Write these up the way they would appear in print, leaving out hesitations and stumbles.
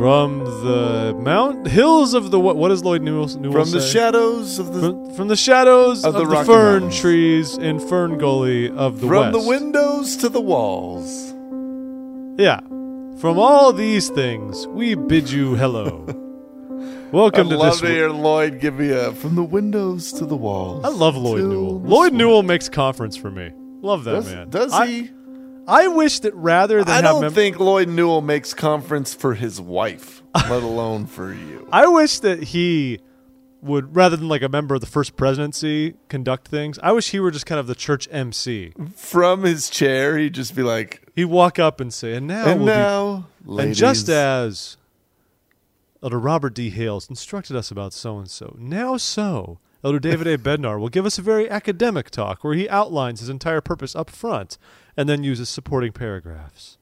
From the hills of the what does Lloyd Newell From say? the shadows of the From the shadows of the Rocky fern Mountains. trees in Fern Gully of the From west. the windows to the walls. Yeah. From all these things, we bid you hello. Welcome to love this. to hear Lloyd give me a from the windows to the walls. I love Lloyd till Newell. the Lloyd smoke. Newell makes conference for me. Love that man. Does he? I wish that rather than I have don't think Lloyd Newell makes conference for his wife, let alone for you. I wish that he would, rather than like a member of the first presidency, conduct things. I wish he were just kind of the church MC. From his chair, he'd just be like, He'd walk up and say, "And now, and we'll now, be, ladies, and just as Elder Robert D. Hales instructed us about so and so, now so." Elder David A. Bednar will give us a very academic talk where he outlines his entire purpose up front and then uses supporting paragraphs.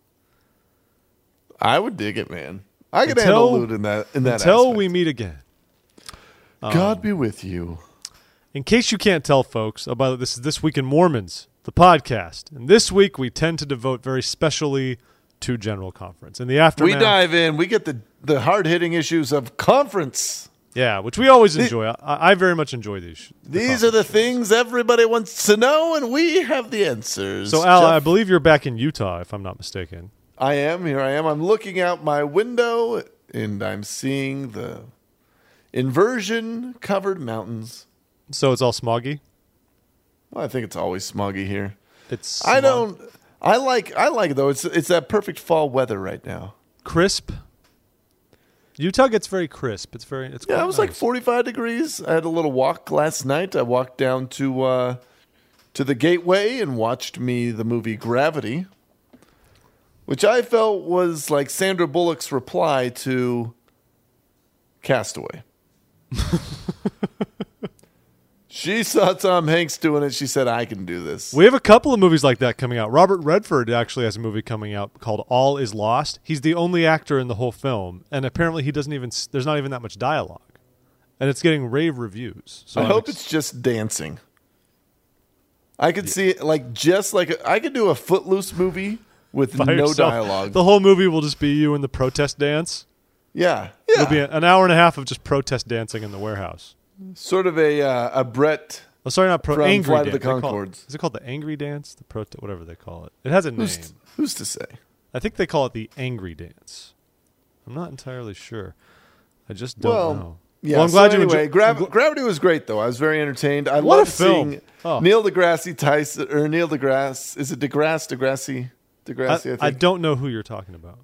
I would dig it, man. I could handle Lute in that Until aspect. we meet again. God be with you. In case you can't tell, folks, about this is This Week in Mormons, the podcast. And this week we tend to devote very specially to General Conference. In the aftermath, We dive in. We get the hard-hitting issues of conference. yeah, which we always enjoy. I very much enjoy these. These are the things everybody wants to know, and we have the answers. So, Al, Jeff, I believe you're back in Utah, if I'm not mistaken. I am. Here I am. I'm looking out my window, and I'm seeing the inversion-covered mountains. So it's all smoggy. Well, I think it's always smoggy here. It's I like though. It's that perfect fall weather right now. crisp. Utah gets very crisp. It's Yeah, quite it was like nice. 45 degrees. I had a little walk last night. I walked down to the Gateway and watched the movie Gravity, which I felt was like Sandra Bullock's reply to Castaway. She saw Tom Hanks doing it. She said, I can do this. We have a couple of movies like that coming out. Robert Redford actually has a movie coming out called All Is Lost. He's the only actor in the whole film, and apparently there's not even that much dialogue, and it's getting rave reviews. So I hope it's just dancing. I could see it I could do a Footloose movie with by no yourself. dialogue. The whole movie will just be you in the protest dance. Yeah. It'll be an hour and a half of just protest dancing in the warehouse. Sort of a Brett. Oh, sorry, not From angry Flight dance. of the They call it- Conchords. Is it called the angry dance? The whatever they call it. It has a name. Who's to say? I think they call it the angry dance. I'm not entirely sure. I just don't know. Yeah, Well, I'm glad you anyway, enjoyed. Gravity was great, though. I was very entertained. I What a love film. seeing Oh. Neil deGrasse Tyson, or Neil deGrasse. Is it deGrasse, I think. I don't know who you're talking about.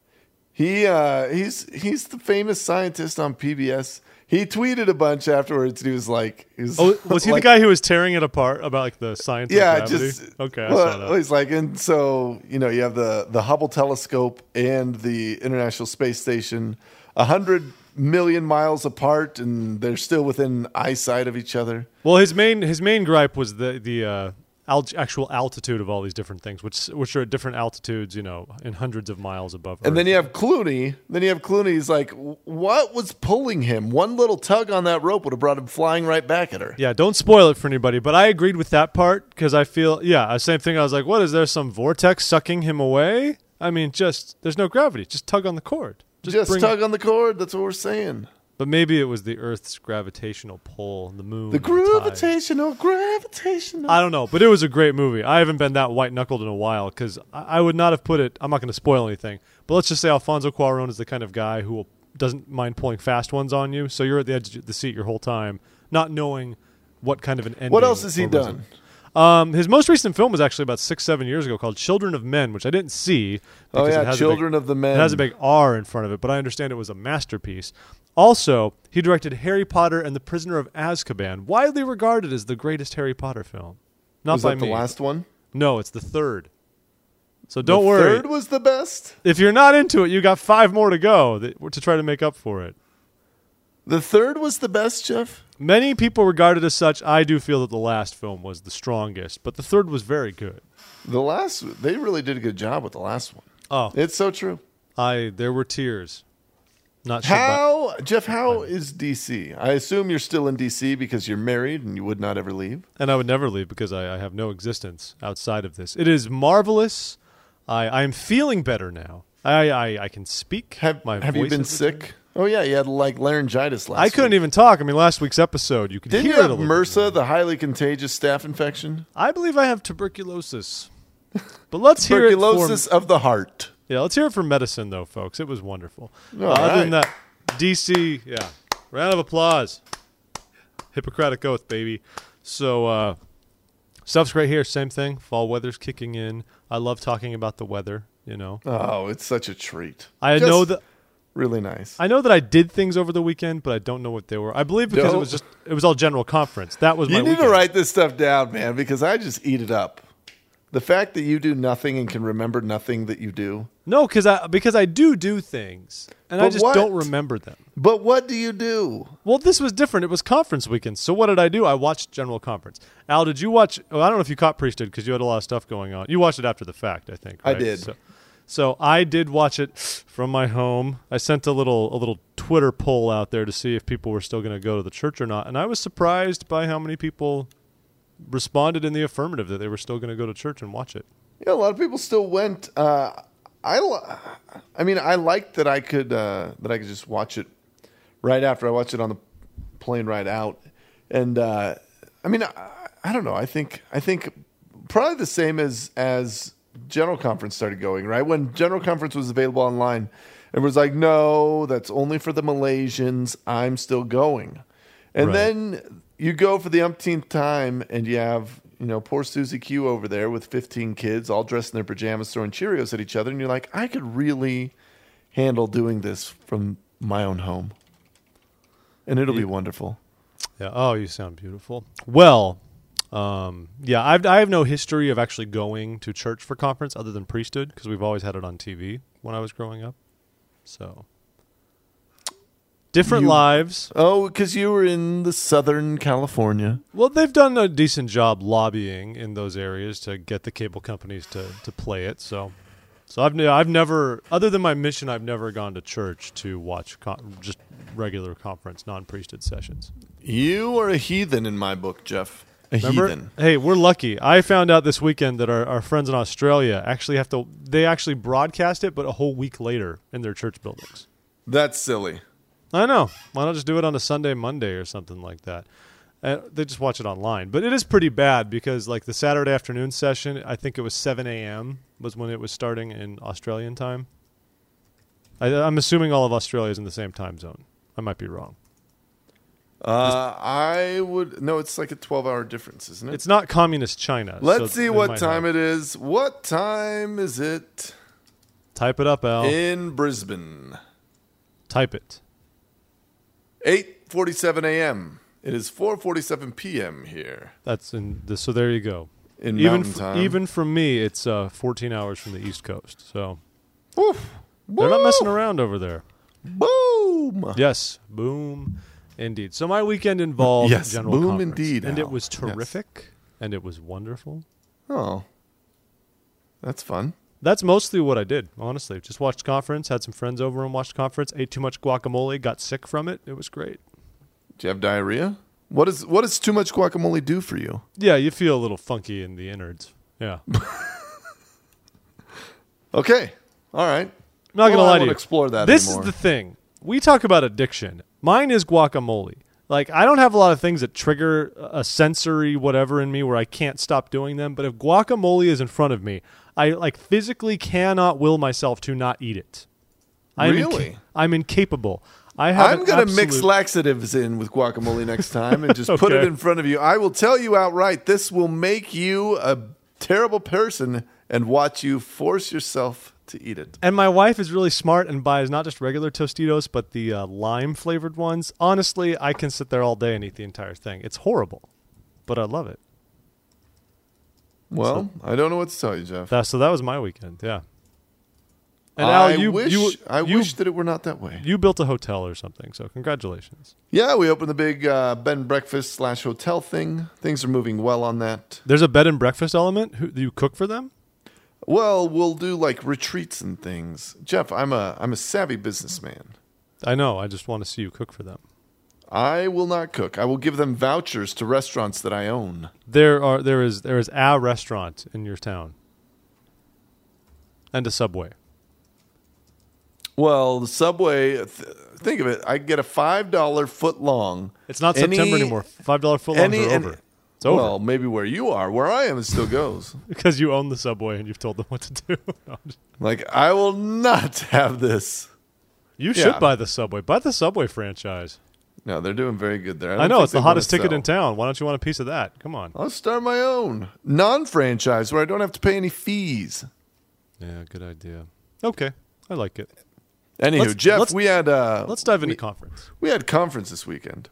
He's the famous scientist on PBS. He tweeted a bunch afterwards. And he was like, Oh, was he like, the guy who was tearing it apart about like the science of Yeah, gravity? just Okay, I saw that. He's like, and so you have the Hubble telescope and the International Space Station 100 million miles apart, and they're still within eyesight of each other. Well, his main gripe was the actual altitude of all these different things, which are at different altitudes, in hundreds of miles above Earth. And then you have Clooney. He's like, what was pulling him? One little tug on that rope would have brought him flying right back at her. Yeah, don't spoil it for anybody, but I agreed with that part because I feel, same thing. I was like, what, is there some vortex sucking him away? I mean, there's no gravity. Just tug on the cord. Just tug on the cord. That's what we're saying. But maybe it was the Earth's gravitational pull, the moon. The gravitational. I don't know, but it was a great movie. I haven't been that white-knuckled in a while because I would not have put it. I'm not going to spoil anything, but let's just say Alfonso Cuarón is the kind of guy who doesn't mind pulling fast ones on you. So you're at the edge of the seat your whole time, not knowing what kind of an ending. What else has he or done? His most recent film was actually about 6-7 years ago called Children of Men, which I didn't see. Oh, because yeah, it has Children of the Men. It has a big R in front of it, but I understand it was a masterpiece. Also, he directed Harry Potter and the Prisoner of Azkaban, widely regarded as the greatest Harry Potter film. Not Was by that the me. last one? No, it's the third. So don't worry. The third was the best? If you're not into it, you got 5 more to go to try to make up for it. The third was the best, Jeff? Many people regard it as such. I do feel that the last film was the strongest, but the third was very good. They really did a good job with the last one. Oh, It's so true. there were tears. Not sure Jeff, how is DC? I assume you're still in DC because you're married and you would not ever leave. and I would never leave because I have no existence outside of this. It is marvelous. I am feeling better now. I can speak. Have you voice been is sick? returned. Oh yeah, you had like laryngitis last I couldn't week. even talk. I mean, last week's episode, you could Didn't hear you it a have little bit MRSA, more. the highly contagious staph infection? I believe I have tuberculosis. But let's hear it Tuberculosis of the heart. Yeah, let's hear it for medicine, though, folks. It was wonderful. All Other than right. that, DC, yeah. Round of applause. Hippocratic Oath, baby. So, stuff's right here. Same thing. Fall weather's kicking in. I love talking about the weather, you know. Oh, it's such a treat. I Just know that really nice. I know that I did things over the weekend, but I don't know what they were. I believe because No. it was all general conference. That was my You need weekend. to write this stuff down, man, because I just eat it up. The fact that you do nothing and can remember nothing that you do. No, because I do things, and I But just what? don't remember them. But what do you do? Well, this was different. It was conference weekend. So what did I do? I watched General Conference. Al, did you watch? Oh, I don't know if you caught Priesthood because you had a lot of stuff going on. You watched it after the fact, I think. I Right? did. So I did watch it from my home. I sent a little Twitter poll out there to see if people were still going to go to the church or not, and I was surprised by how many people responded in the affirmative that they were still going to go to church and watch it. Yeah, a lot of people still went. I mean, I liked that I could just watch it right after I watched it on the plane ride out, and I mean, I don't know. I think probably the same as General Conference started going, right? When General Conference was available online, it was like, no, that's only for the Malaysians. I'm still going, and Right. then you go for the umpteenth time, and you have, you know, poor Susie Q over there with 15 kids all dressed in their pajamas throwing Cheerios at each other. And you're like, I could really handle doing this from my own home. And it'll be wonderful. Yeah. Oh, you sound beautiful. Well, yeah, I have no history of actually going to church for conference other than Priesthood because we've always had it on TV when I was growing up. So different lives. Oh, because you were in the Southern California. Well, they've done a decent job lobbying in those areas to get the cable companies to play it. So I've never, other than my mission, I've never gone to church to watch just regular conference, non-priesthood sessions. You are a heathen in my book, Jeff. Remember? Heathen. Hey, we're lucky. I found out this weekend that our friends in Australia they actually broadcast it, but a whole week later in their church buildings. That's silly. I know. Why not just do it on a Sunday, Monday, or something like that? They just watch it online. But it is pretty bad because, like, the Saturday afternoon session, I think it was 7 a.m. was when it was starting in Australian time. I'm assuming all of Australia is in the same time zone. I might be wrong. I would... No, it's like a 12-hour difference, isn't it? It's not communist China. Let's see what time it is. What time is it Type it up, Al. in Brisbane? Type it. 8:47 a.m. It is 4:47 p.m. here That's in the, so there you go. in Even Mountain Time. even from me, it's 14 hours from the East Coast. So Woof. they're not messing around over there. Boom. Yes, boom, indeed. So my weekend involved Yes, General boom Conference, indeed, and Al. it was Yes. terrific, and it was wonderful. Oh, that's fun. That's mostly what I did, honestly. Just watched conference, had some friends over and watched conference, ate too much guacamole, got sick from it. It was great. Do you have diarrhea? What does too much guacamole do for you? Yeah, you feel a little funky in the innards. Yeah. Okay. All right. I'm not going to Well, I lie to won't you. explore that This anymore. is the thing. We talk about addiction. Mine is guacamole. Like, I don't have a lot of things that trigger a sensory whatever in me where I can't stop doing them. But if guacamole is in front of me, I like physically cannot will myself to not eat it. Really? I'm incapable. I'm going to mix laxatives in with guacamole next time and just put it Okay. in front of you. I will tell you outright, this will make you a terrible person and watch you force yourself to eat it. And my wife is really smart and buys not just regular Tostitos, but the lime-flavored ones. Honestly, I can sit there all day and eat the entire thing. It's horrible, but I love it. Well, I don't know what to tell you, Jeff. So that was my weekend, yeah. And I Al, wish that it were not that way. you built a hotel or something, so congratulations. Yeah, we opened the big bed and breakfast / hotel thing. Things are moving well on that. There's a bed and breakfast element. Do you cook for them? Well, we'll do like retreats and things. Jeff, I'm a savvy businessman. I know. I just want to see you cook for them. I will not cook. I will give them vouchers to restaurants that I own. There is a restaurant in your town, and a Subway. Well, the Subway, think of it. I get a $5 foot long. It's not September anymore. $5 foot longs are over. It's over. Well, maybe where you are. Where I am, it still goes. Because you own the Subway and you've told them what to do. No, Like, I will not have this. you should buy the Subway. Buy the Subway franchise. No, they're doing very good there. I know. It's the hottest ticket in town. Why don't you want a piece of that? Come on. I'll start my own non-franchise where I don't have to pay any fees. Yeah, good idea. Okay. I like it. Anywho, Jeff, we had... let's dive into conference. We had conference this weekend.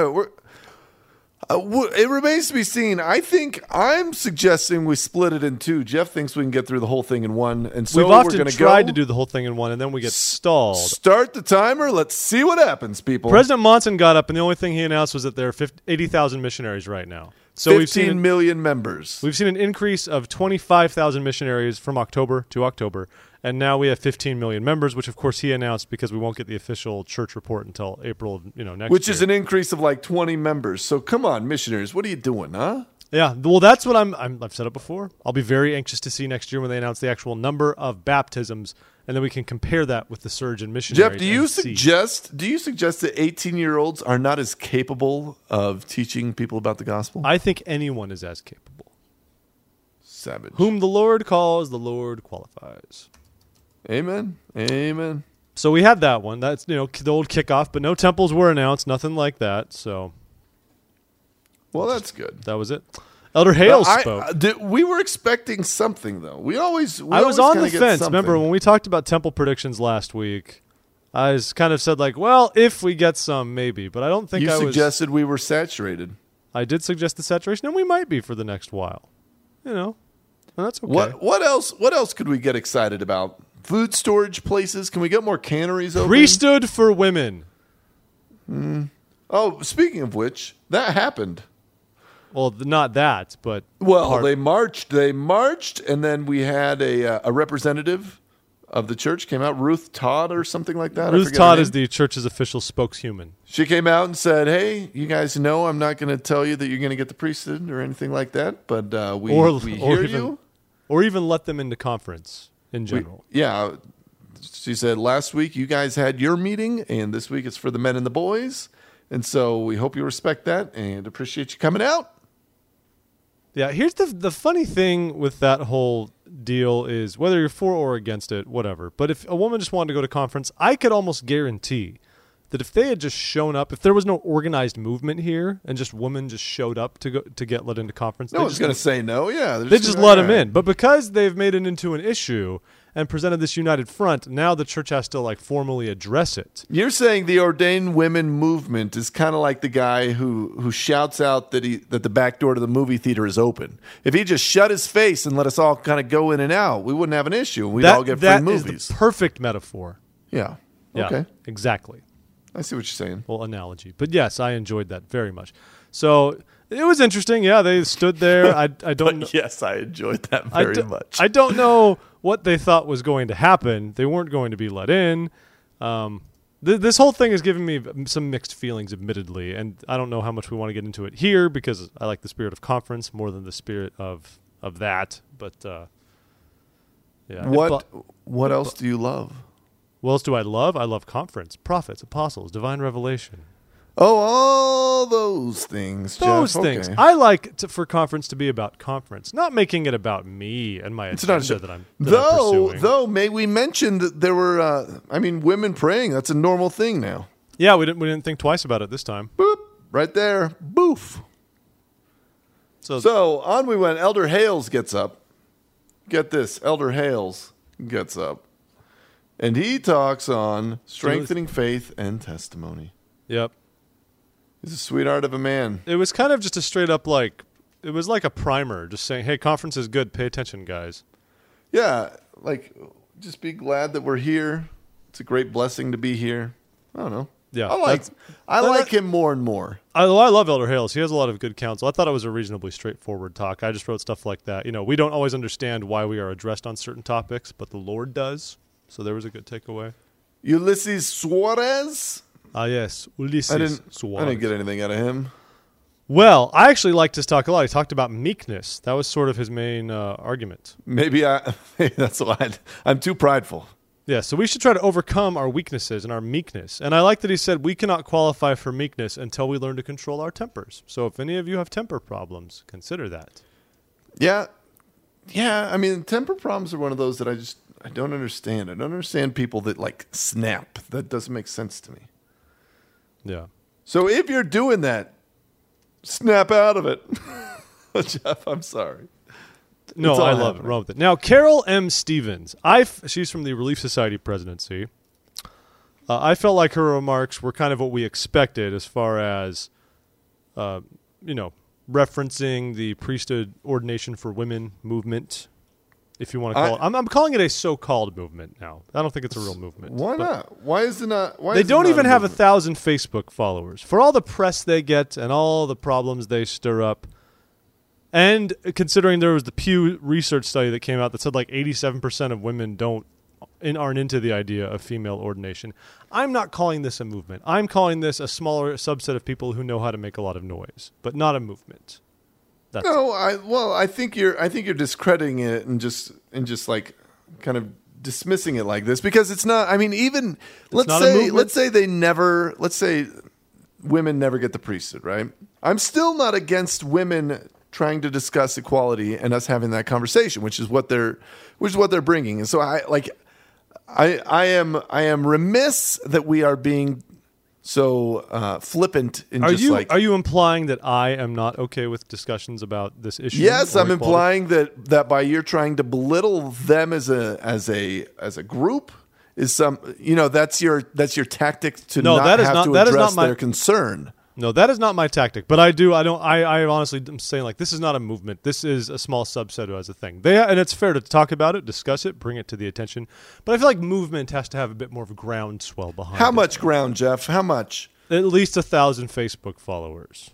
It remains to be seen. I'm suggesting we split it in two. Jeff thinks we can get through the whole thing in one, and so We've often tried to do the whole thing in one, and then we get stalled. Start the timer. Let's see what happens, people. President Monson got up, and the only thing he announced was that there are 80,000 missionaries right now. So 15 million members. We've seen an increase of 25,000 missionaries from October to October, and now we have 15 million members, which of course he announced because we won't get the official church report until April of next year. Which is an increase of like 20 members. So come on, missionaries, what are you doing, huh? Yeah, well, that's what I've said it before. I'll be very anxious to see next year when they announce the actual number of baptisms, and then we can compare that with the surge in missionaries. Jeff, do you suggest that 18-year-olds are not as capable of teaching people about the gospel? I think anyone is as capable. Savage. Whom the Lord calls, the Lord qualifies. Amen. Amen. So we had that one. That's the old kickoff, but no temples were announced, nothing like that. So, well, that's good. That was it. Elder Hales spoke. We were expecting something, though. I was on the fence. Remember when we talked about temple predictions last week? I kind of said well, if we get some, maybe, but I don't think you suggested we were saturated. I did suggest the saturation, and we might be for the next while. And that's okay. What else could we get excited about? Food storage places? Can we get more canneries open? Priesthood for women. Oh, speaking of which, that happened. Well, not that, but... Well, they marched, and then we had a representative of the church came out, Ruth Todd or something like that. Ruth Todd is the church's official spokeshuman. She came out and said, hey, you guys know I'm not going to tell you that you're going to get the priesthood or anything like that, but we hear you. Or even let them into conference in general. She said, last week you guys had your meeting, and this week it's for the men and the boys, and so we hope you respect that and appreciate you coming out. Yeah, here's the funny thing with that whole deal is whether you're for or against it, whatever. But if a woman just wanted to go to conference, I could almost guarantee that if they had just shown up, if there was no organized movement here and just women just showed up to get let into conference, no one's going to say no. Yeah, they just let them in. But because they've made it into an issue and presented this united front, now the church has to formally address it. You're saying the ordained women movement is kind of like the guy who shouts out that the back door to the movie theater is open. If he just shut his face and let us all kind of go in and out, we wouldn't have an issue. We'd all get free movies. That is the perfect metaphor. Yeah. Okay. Exactly. I see what you're saying. Well, analogy. But yes, I enjoyed that very much. So it was interesting. Yeah, they stood there. I don't know. Yes, I enjoyed that very much. I don't know what they thought was going to happen. They weren't going to be let in. This whole thing has given me some mixed feelings, admittedly, and I don't know how much we want to get into it here because I like the spirit of conference more than the spirit of that. But yeah. What else do you love? What else do I love? I love conference, prophets, apostles, divine revelation. Oh, all those things, Jeff. Those things. Okay. I like for conference to be about conference, not making it about me and my agenda that I'm pursuing. Though, may we mention that there were, women praying. That's a normal thing now. Yeah, we didn't think twice about it this time. Boop, right there. Boof. So on we went. Elder Hales gets up. Get this. Elder Hales gets up. And he talks on strengthening faith and testimony. Yep. He's a sweetheart of a man. It was kind of just a straight up it was like a primer, just saying, hey, conference is good. Pay attention, guys. Yeah, just be glad that we're here. It's a great blessing to be here. I don't know. Yeah. I like him more and more. I love Elder Hales. He has a lot of good counsel. I thought it was a reasonably straightforward talk. I just wrote stuff like that. We don't always understand why we are addressed on certain topics, but the Lord does. So there was a good takeaway. Ulysses Suarez? Yes, Ulysses Suarez. I didn't get anything out of him. Well, I actually liked his talk a lot. He talked about meekness. That was sort of his main argument. Maybe that's why I'm too prideful. Yeah, so we should try to overcome our weaknesses and our meekness. And I like that he said we cannot qualify for meekness until we learn to control our tempers. So if any of you have temper problems, consider that. Yeah. Yeah, I mean, temper problems are one of those that I don't understand. I don't understand people that like snap. That doesn't make sense to me. Yeah. So if you're doing that, snap out of it. Jeff, I'm sorry. No, It's all I love it. happening. Wrong with it. Now, Carol M. Stevens. She's from the Relief Society presidency. I felt like her remarks were kind of what we expected as far as, referencing the priesthood ordination for women movement, if you want to call it. I'm calling it a so-called movement now. I don't think it's a real movement. Why not? Why is it not? Why They is it don't not even a have movement? 1,000 Facebook followers. For all the press they get and all the problems they stir up, and considering there was the Pew Research study that came out that said like 87% of women aren't into the idea of female ordination, I'm not calling this a movement. I'm calling this a smaller subset of people who know how to make a lot of noise, but not a movement. That's No, I think you're discrediting it and just like kind of dismissing it like this because it's not. I mean, even let's not a movement? say women never get the priesthood, right? I'm still not against women trying to discuss equality and us having that conversation, which is what they're bringing. And so I am remiss that we are being so flippant in Are you implying that I am not okay with discussions about this issue? Yes, or I'm equality? implying that by you're trying to belittle them as a group is that's your tactic to No, not that is have not- to that is address not my- their concern. No, that is not my tactic. But I honestly am saying like this is not a movement. This is a small subset who has a thing. And it's fair to talk about it, discuss it, bring it to the attention. But I feel like movement has to have a bit more of a groundswell behind it. How much ground, Jeff? How much? At least 1,000 Facebook followers.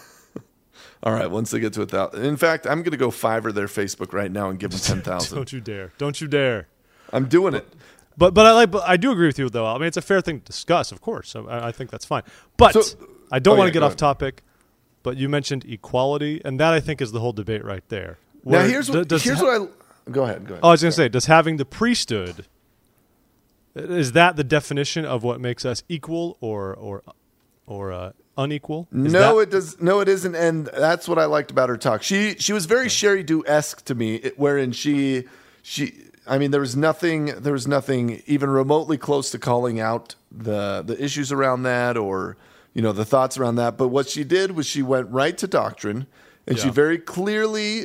All right, once they get to 1,000. In fact, I'm going to go Fiverr their Facebook right now and give them 10,000. Don't you dare! Don't you dare! I'm doing it. But I do agree with you though. I mean, it's a fair thing to discuss, of course. So I think that's fine. But I don't want to get off topic. But you mentioned equality, and that I think is the whole debate right there. Now Where here's what I go ahead. Oh, I was going to say, does having the priesthood, is that the definition of what makes us equal or unequal? It does. No, it isn't, and that's what I liked about her talk. She was very Sherry Du-esque to me, wherein she. I mean, there was nothing even remotely close to calling out the issues around that or the thoughts around that. But what she did was she went right to doctrine, and she very clearly,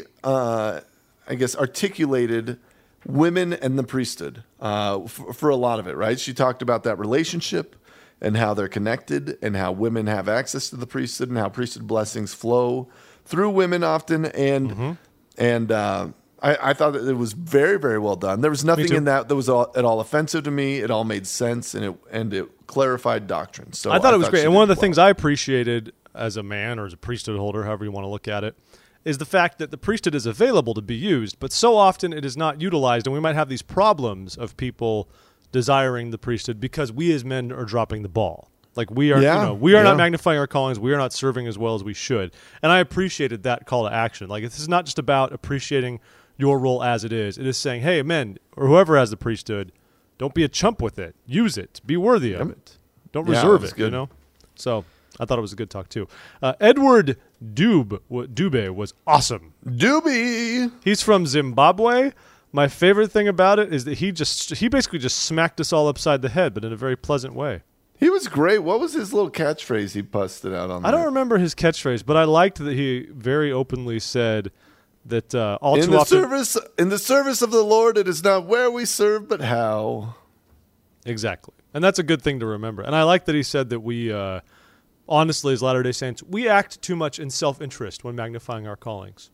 articulated women and the priesthood for a lot of it. Right? She talked about that relationship and how they're connected, and how women have access to the priesthood, and how priesthood blessings flow through women often, and I thought that it was very, very well done. There was nothing in that was at all offensive to me. It all made sense, and it clarified doctrine. So I thought it was she great. And did one of the well. things I appreciated as a man or as a priesthood holder, however you want to look at it, is the fact that the priesthood is available to be used, but so often it is not utilized, and we might have these problems of people desiring the priesthood because we as men are dropping the ball. Like we are not magnifying our callings. We are not serving as well as we should. And I appreciated that call to action. Like this is not just about appreciating your role as it is. It is saying, hey, men, or whoever has the priesthood, don't be a chump with it. Use it. Be worthy of it. Don't reserve it, good. So I thought it was a good talk, too. Edward Dube was awesome. Doobie. He's from Zimbabwe. My favorite thing about it is that he basically just smacked us all upside the head, but in a very pleasant way. He was great. What was his little catchphrase he busted out on? I don't remember his catchphrase, but I liked that he very openly said that in the service of the Lord, it is not where we serve, but how. Exactly. And that's a good thing to remember. And I like that he said that we, honestly, as Latter-day Saints, we act too much in self-interest when magnifying our callings.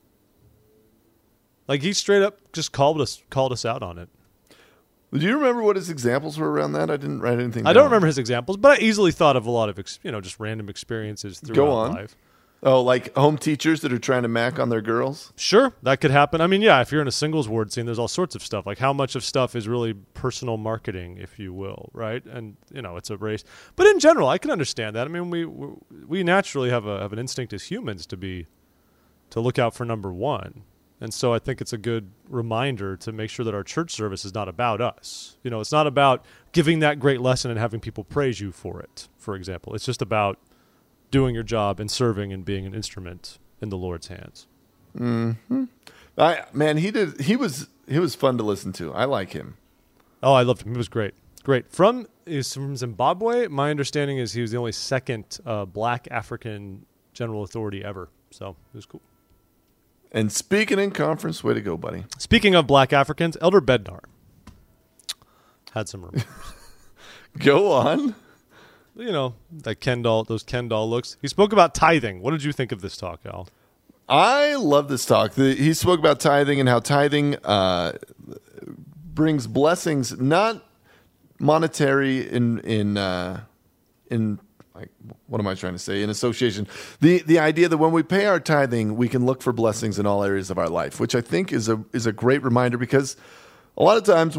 Like he straight up just called us out on it. Do you remember what his examples were around that? I didn't write anything down. I don't remember his examples, but I easily thought of a lot of just random experiences throughout life. Oh, like home teachers that are trying to mac on their girls? Sure, that could happen. I mean, yeah, if you're in a singles ward scene, there's all sorts of stuff. Like how much of stuff is really personal marketing, if you will, right? And, it's a race. But in general, I can understand that. I mean, we naturally have an instinct as humans to look out for number one. And so I think it's a good reminder to make sure that our church service is not about us. It's not about giving that great lesson and having people praise you for it, for example. It's just about doing your job and serving and being an instrument in the Lord's hands. Mm-hmm. He was fun to listen to. I like him. Oh, I loved him. He was great. Great. He's from Zimbabwe. My understanding is he was the only second black African general authority ever. So it was cool. And speaking in conference, way to go, buddy. Speaking of black Africans, Elder Bednar had some remarks. Go on. That those Ken doll looks. He spoke about tithing. What did you think of this talk, Al? I love this talk. He spoke about tithing and how tithing brings blessings, not monetary in like, what am I trying to say? In association, the idea that when we pay our tithing, we can look for blessings in all areas of our life, which I think is a great reminder, because a lot of times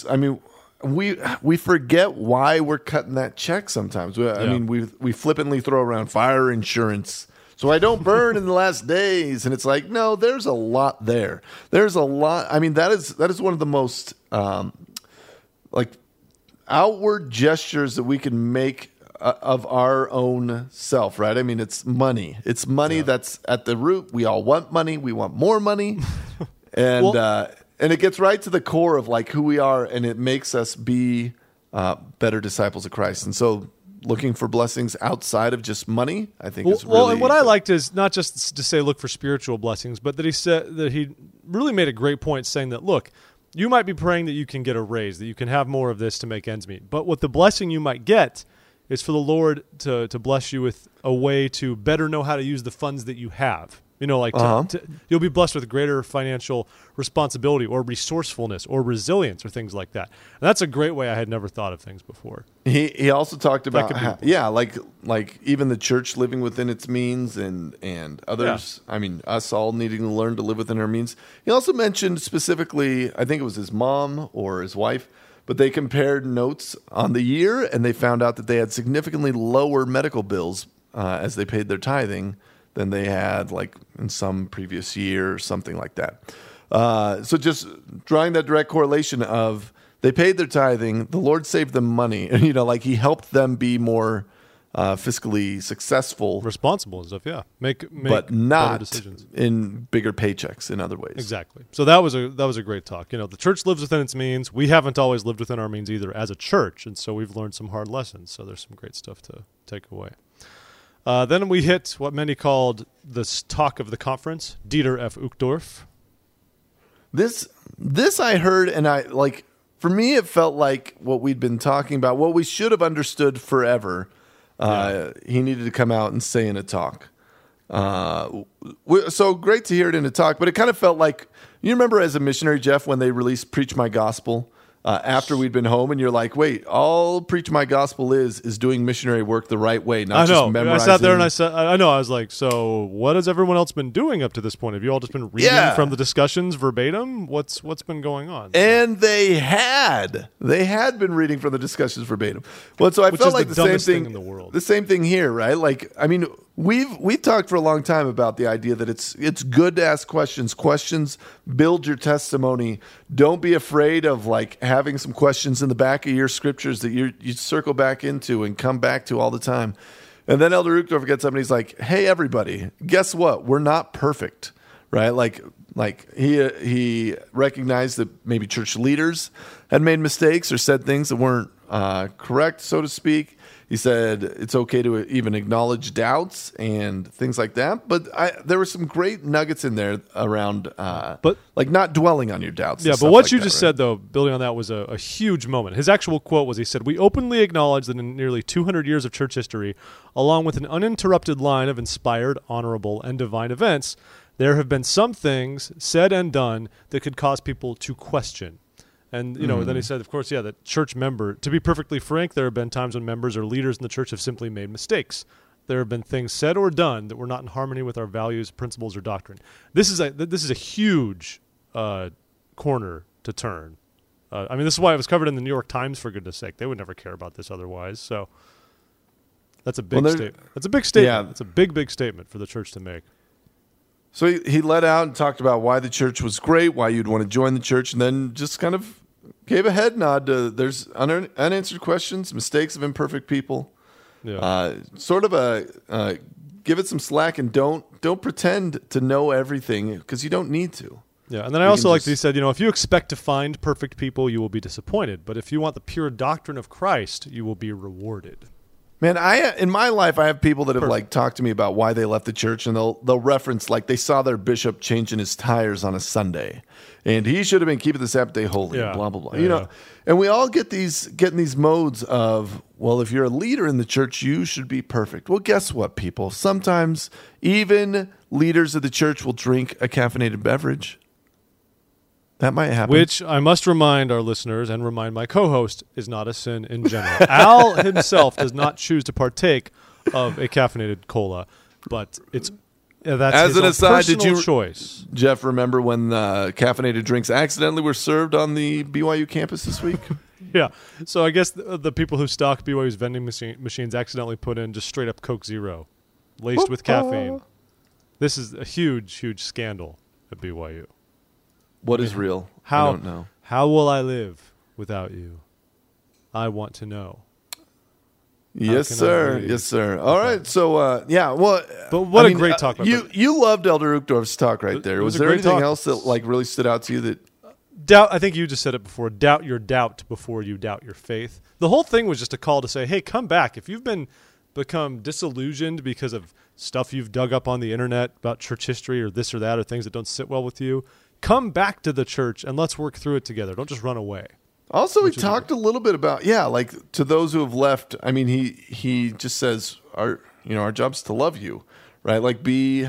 we forget why we're cutting that check sometimes. We flippantly throw around fire insurance, so I don't burn in the last days. And it's like, no, there's a lot there. There's a lot. I mean, that is one of the most outward gestures that we can make of our own self, right? I mean, it's money. It's money that's at the root. We all want money. We want more money. And and it gets right to the core of like who we are, and it makes us be better disciples of Christ. And so looking for blessings outside of just money, I think is really... Well, and what I liked is not just to say look for spiritual blessings, but that he said that he really made a great point saying that, look, you might be praying that you can get a raise, that you can have more of this to make ends meet. But what the blessing you might get is for the Lord to bless you with a way to better know how to use the funds that you have. You'll be blessed with greater financial responsibility or resourcefulness or resilience or things like that. And that's a great way I had never thought of things before. He also talked about like even the church living within its means and others. Yeah. I mean, us all needing to learn to live within our means. He also mentioned specifically, I think it was his mom or his wife, but they compared notes on the year, and they found out that they had significantly lower medical bills as they paid their tithing than they had like in some previous year or something like that. So just drawing that direct correlation of they paid their tithing, the Lord saved them money, and like he helped them be more fiscally successful, responsible and stuff. Yeah, make but not decisions in bigger paychecks in other ways. Exactly. So that was a great talk. The church lives within its means. We haven't always lived within our means either as a church, and so we've learned some hard lessons. So there's some great stuff to take away. Then we hit what many called the talk of the conference, Dieter F. Uchtdorf. This I heard, and for me, it felt like what we'd been talking about, what we should have understood forever. He needed to come out and say in a talk. So great to hear it in a talk, but it kind of felt like, you remember as a missionary, Jeff, when they released Preach My Gospel? After we'd been home, and you're like, wait, all Preach My Gospel is doing missionary work the right way, not just memorizing. I sat there and I was like, so what has everyone else been doing up to this point? Have you all just been reading from the discussions verbatim? What's been going on? And they had been reading from the discussions verbatim. Well, so I felt like the same thing in the world. The same thing here, right? Like, I mean, we've talked for a long time about the idea that it's good to ask questions. Questions build your testimony. Don't be afraid of like having some questions in the back of your scriptures that you circle back into and come back to all the time. And then Elder Uchtdorf gets up and he's like, "Hey, everybody, guess what? We're not perfect, right?" Like he recognized that maybe church leaders had made mistakes or said things that weren't correct, so to speak. He said it's okay to even acknowledge doubts and things like that. But there were some great nuggets in there around, like not dwelling on your doubts. Yeah, but what you just said, though, building on that, was a huge moment. His actual quote was, he said, "We openly acknowledge that in nearly 200 years of church history, along with an uninterrupted line of inspired, honorable, and divine events, there have been some things said and done that could cause people to question." And, then he said, of course, that church member, to be perfectly frank, there have been times when members or leaders in the church have simply made mistakes. There have been things said or done that were not in harmony with our values, principles, or doctrine. This is a huge corner to turn. This is why it was covered in the New York Times, for goodness sake. They would never care about this otherwise. So that's a big statement. That's a big statement. Yeah. It's a big, big statement for the church to make. So he let out and talked about why the church was great, why you'd want to join the church, and then just kind of gave a head nod to there's unanswered questions, mistakes of imperfect people. Yeah. Sort of a give it some slack and don't pretend to know everything because you don't need to. Yeah, and then I also like that he said, if you expect to find perfect people, you will be disappointed. But if you want the pure doctrine of Christ, you will be rewarded. Man, in my life, I have people that have talked to me about why they left the church, and they'll reference they saw their bishop changing his tires on a Sunday, and he should have been keeping the Sabbath day holy. Yeah. Blah blah blah. Yeah. And we all get in these modes of, well, if you're a leader in the church, you should be perfect. Well, guess what, people? Sometimes even leaders of the church will drink a caffeinated beverage. That might happen. Which I must remind our listeners and remind my co-host is not a sin in general. Al himself does not choose to partake of a caffeinated cola, but that's As his an own aside, did personal you choice. Jeff, remember when caffeinated drinks accidentally were served on the BYU campus this week? Yeah. So I guess the people who stock BYU's vending machines accidentally put in just straight up Coke Zero, laced with caffeine. This is a huge, huge scandal at BYU. What is real? I don't know. How will I live without you? I want to know. Yes, sir. Yes, sir. All right. So, yeah. Well, but what a great talk. You loved Elder Uchtdorf's talk right there. Was there anything talk. else that really stood out to you that? Doubt. I think you just said it before. Doubt your doubt before you doubt your faith. The whole thing was just a call to say, hey, come back. If you've become disillusioned because of stuff you've dug up on the internet about church history or this or that or things that don't sit well with you, come back to the church and let's work through it together. Don't just run away. Also, he talked a little bit about, to those who have left. I mean, he just says our job's to love you, right? Be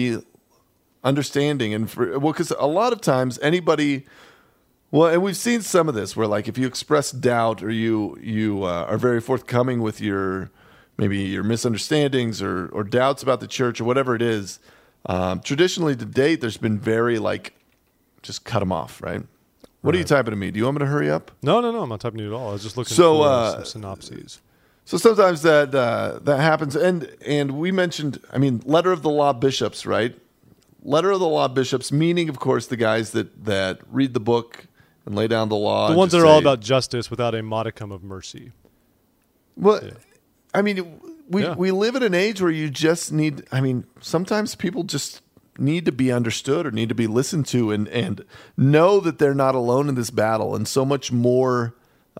understanding because a lot of times anybody. Well, and we've seen some of this where, if you express doubt or you are very forthcoming with maybe your misunderstandings or doubts about the church or whatever it is, traditionally to date, there's been very, just cut them off, right? What are you typing to me? Do you want me to hurry up? No, I'm not typing to you at all. I was just looking for some synopses. So sometimes that happens. And we mentioned, letter of the law bishops, right? Letter of the law bishops, meaning, of course, the guys that read the book and lay down the law. The ones that are all about justice without a modicum of mercy. Well, yeah. We live in an age where you just need, sometimes people just need to be understood or need to be listened to and know that they're not alone in this battle. And so much more,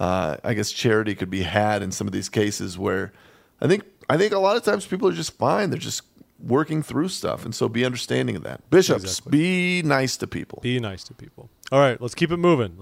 charity could be had in some of these cases where I think a lot of times people are just fine. They're just working through stuff. And so be understanding of that. Bishops, Be nice to people. Be nice to people. All right, let's keep it moving.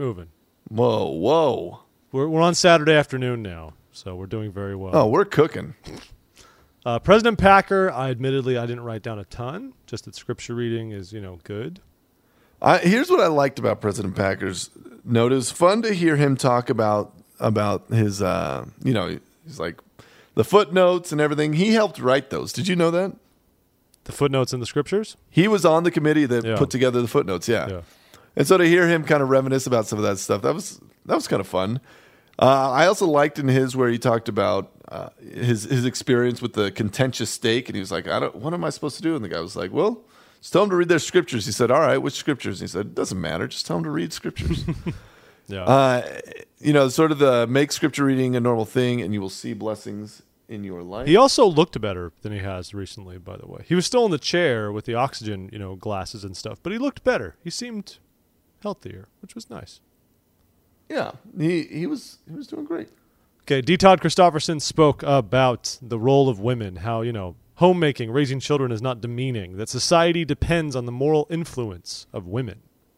Whoa. We're on Saturday afternoon now, so we're doing very well. Oh, we're cooking. President Packer, I didn't write down a ton, just that scripture reading is, good. Here's what I liked about President Packer's note. It was fun to hear him talk about his, he's like the footnotes and everything. He helped write those. Did you know that? The footnotes in the scriptures? He was on the committee that put together the footnotes, yeah. And so to hear him kind of reminisce about some of that stuff, that was kind of fun. I also liked in his where he talked about his experience with the contentious stake, and he was like, what am I supposed to do? And the guy was like, well, just tell them to read their scriptures. He said, all right, which scriptures? And he said, it doesn't matter. Just tell them to read scriptures. Sort of the make scripture reading a normal thing, and you will see blessings in your life. He also looked better than he has recently, by the way. He was still in the chair with the oxygen, glasses and stuff, but he looked better. He seemed healthier, which was nice. Yeah, he was doing great. Okay, D. Todd Christofferson spoke about the role of women, how, homemaking, raising children is not demeaning, that society depends on the moral influence of women.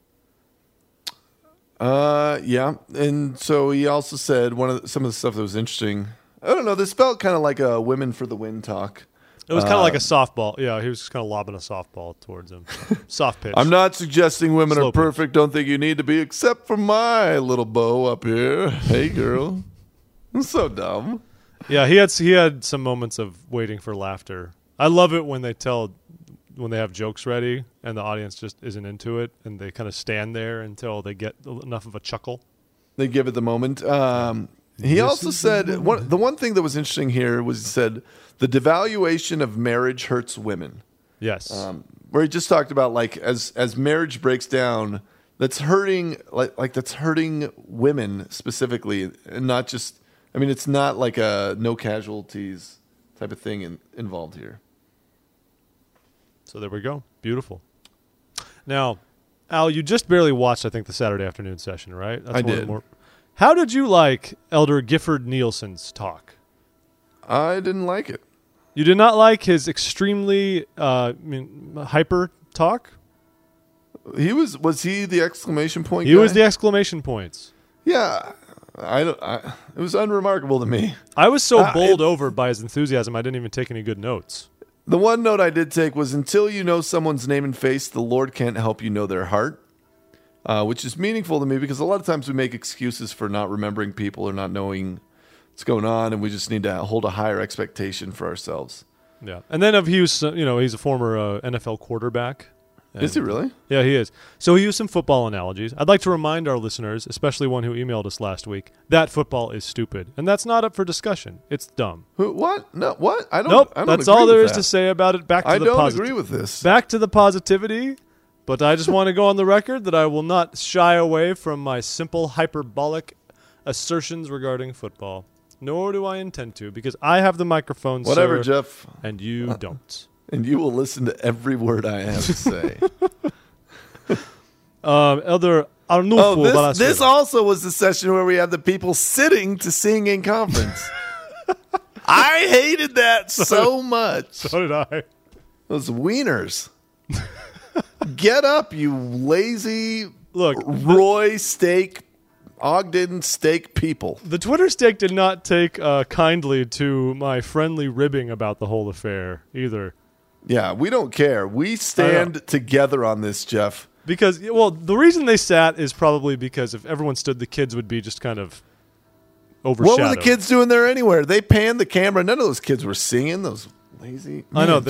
Yeah, and so he also said some of the stuff that was interesting. I don't know, this felt kind of like a women for the win talk. It was kind of like a softball. Yeah, he was just kind of lobbing a softball towards him. Soft pitch. I'm not suggesting women Slow are perfect. Don't think you need to be, except for my little beau up here. Hey, girl. I'm so dumb. Yeah, he had some moments of waiting for laughter. I love it when they have jokes ready and the audience just isn't into it, and they kind of stand there until they get enough of a chuckle. They give it the moment. He also said the one thing that was interesting here was he said the devaluation of marriage hurts women. Yes. where he just talked about like as marriage breaks down, that's hurting like that's hurting women specifically, and not just. I mean, it's not like a no casualties type of thing involved here. So there we go. Beautiful. Now, Al, you just barely watched, I think, the Saturday afternoon session, right? I did. How did you like Elder Gifford Nielsen's talk? I didn't like it. You did not like his extremely hyper talk? Was he the exclamation point guy? He was the exclamation points. Yeah. It was unremarkable to me. I was so bowled over by his enthusiasm, I didn't even take any good notes. The one note I did take was, until you know someone's name and face, the Lord can't help you know their heart, which is meaningful to me because a lot of times we make excuses for not remembering people or not knowing what's going on, and we just need to hold a higher expectation for ourselves. Yeah, and then he's a former NFL quarterback. Is he really? Yeah, he is. So he used some football analogies. I'd like to remind our listeners, especially one who emailed us last week, that football is stupid, and that's not up for discussion. It's dumb. What? No, what? I don't. Nope. I don't that's agree all there with is that. to say about it. I don't agree with this. Back to the positivity, but I just want to go on the record that I will not shy away from my simple hyperbolic assertions regarding football. Nor do I intend to, because I have the microphone, Whatever, sir, Jeff. and you don't. And you will listen to every word I have to say. Elder Arnulfo Valenzuela. This also was the session where we had the people sitting to sing in conference. I hated that so much. So did I. Those wieners. Get up, you lazy Roy steak, Ogden steak people. The Twitter steak did not take kindly to my friendly ribbing about the whole affair either. Yeah, we don't care. We stand together on this, Jeff. Because, well, the reason they sat is probably because if everyone stood, the kids would be just kind of overshadowed. What were the kids doing there anywhere? They panned the camera. None of those kids were singing. Those lazy. I know.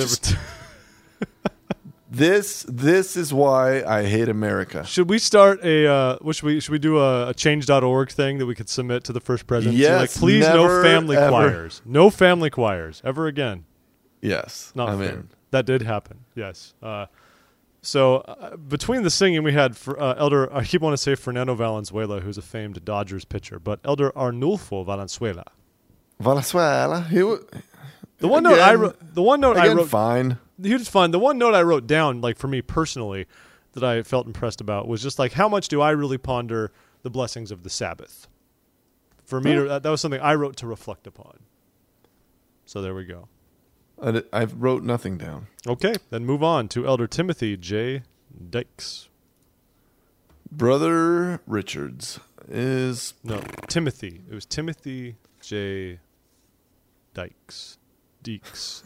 This is why I hate America. Should we start should we do a change.org thing that we could submit to the first president? Yes. Like, please, no family choirs. No family choirs ever again. Yes. Not I'm fair. in. That did happen. Yes. So between the singing, we had Elder, I keep wanting to say Fernando Valenzuela, who's a famed Dodgers pitcher, but Elder Arnulfo Valenzuela. Valenzuela. The one note I wrote, fine. He was fine. The one note I wrote down, like for me personally, that I felt impressed about was just like, how much do I really ponder the blessings of the Sabbath? For me, that was something I wrote to reflect upon. So there we go. I wrote nothing down. Okay, then move on to Elder Timothy J. Dykes. Brother Richards is... No, Timothy. It was Timothy J. Dykes. Dukes.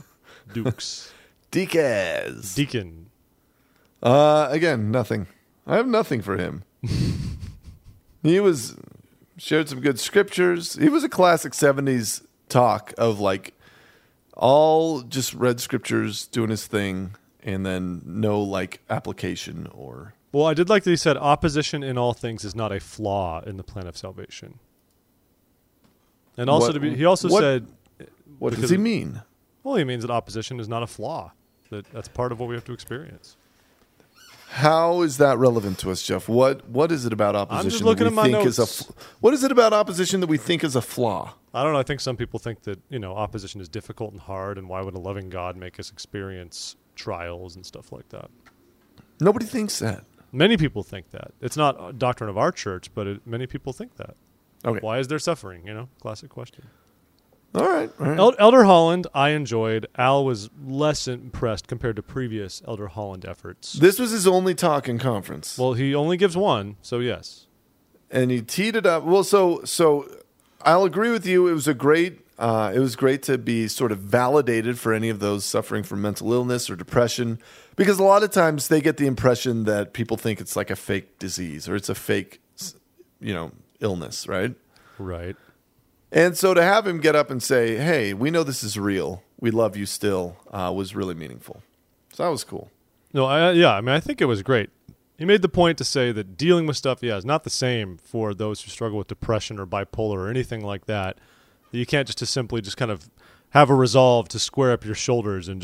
Deacaz. Deacon. Again, nothing. I have nothing for him. He shared some good scriptures. He was a classic 70s talk of like all just read scriptures, doing his thing, and then no like application or... Well, I did like that he said opposition in all things is not a flaw in the plan of salvation. And also said... What does he mean? Well, he means that opposition is not a flaw. That's part of what we have to experience. How is that relevant to us, Jeff? What is it about opposition? I'm just looking at my notes. What is it about opposition that we think is a flaw? I don't know. I think some people think that, opposition is difficult and hard, and why would a loving God make us experience trials and stuff like that? Nobody thinks that. Many people think that. It's not a doctrine of our church, but many people think that. Okay. Why is there suffering? Classic question. All right. Elder Holland, I enjoyed. Al was less impressed compared to previous Elder Holland efforts. This was his only talk in conference. Well, he only gives one, so yes. And he teed it up. Well, so I'll agree with you. It was great to be sort of validated for any of those suffering from mental illness or depression, because a lot of times they get the impression that people think it's like a fake disease or it's a fake, illness, right? Right. And so to have him get up and say, hey, we know this is real, we love you still, was really meaningful. So that was cool. No, I think it was great. He made the point to say that dealing with stuff, is not the same for those who struggle with depression or bipolar or anything like that. You can't just simply just kind of have a resolve to square up your shoulders and just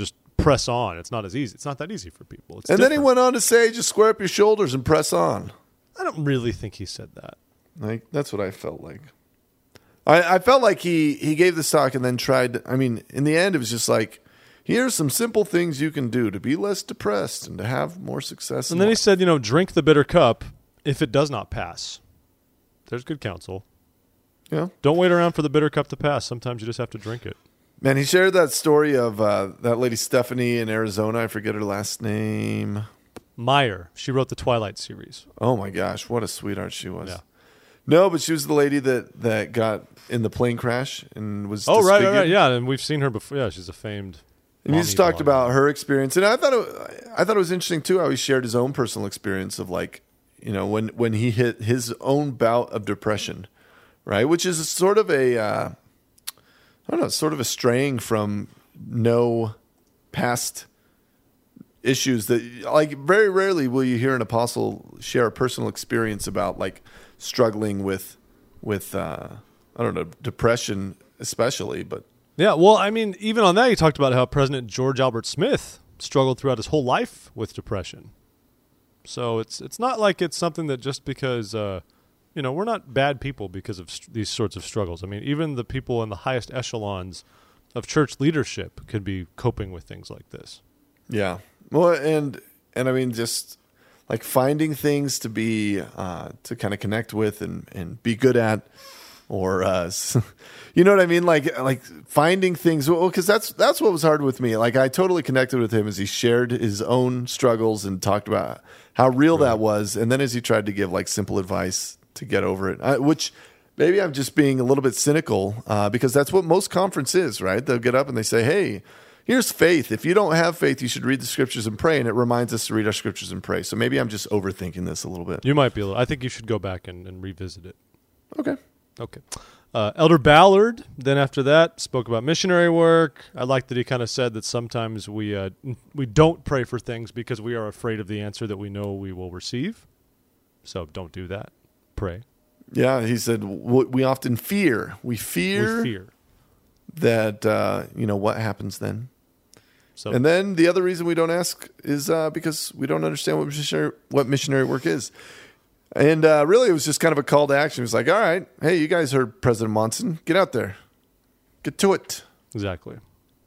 press on. It's not as easy. It's not that easy for people. It's and different. then he went on to say, just square up your shoulders and press on. I don't really think he said that. Like, that's what I felt like. I felt like he gave this talk and then tried. I mean, in the end, it was just like, here's some simple things you can do to be less depressed and to have more success. And then he said, drink the bitter cup if it does not pass. There's good counsel. Yeah. Don't wait around for the bitter cup to pass. Sometimes you just have to drink it. Man, he shared that story of that lady Stephanie in Arizona. I forget her last name. Meyer. She wrote the Twilight series. Oh, my gosh. What a sweetheart she was. Yeah. No, but she was the lady that got in the plane crash and was Oh, right. disfigured. Yeah, and we've seen her before. Yeah, she's a famed And he just talked about her experience. And I thought it was interesting, too, how he shared his own personal experience of, like, when he hit his own bout of depression, right? Which is sort of sort of a straying from no past issues that, like, very rarely will you hear an apostle share a personal experience about, like, struggling with depression especially, but yeah, well, I mean, even on that, he talked about how President George Albert Smith struggled throughout his whole life with depression. So it's not like it's something that just because we're not bad people because of these sorts of struggles. I mean, even the people in the highest echelons of church leadership could be coping with things like this. Yeah. Well, and I mean, just like finding things to be to kind of connect with and be good at, or you know what I mean, like finding things. Well, because that's what was hard with me. Like, I totally connected with him as he shared his own struggles and talked about how real that was, and then as he tried to give like simple advice to get over it, which maybe I'm just being a little bit cynical because that's what most conference is, right? They'll get up and they say, hey, here's faith. If you don't have faith, you should read the scriptures and pray. And it reminds us to read our scriptures and pray. So maybe I'm just overthinking this a little bit. You might be a little. I think you should go back and revisit it. Okay. Elder Ballard, then after that, spoke about missionary work. I like that he kind of said that sometimes we don't pray for things because we are afraid of the answer that we know we will receive. So don't do that. Pray. Yeah, he said we often fear. We fear that what happens then. So, and then the other reason we don't ask is because we don't understand what missionary work is. And really, it was just kind of a call to action. It was like, all right, hey, you guys heard President Monson. Get out there. Get to it. Exactly.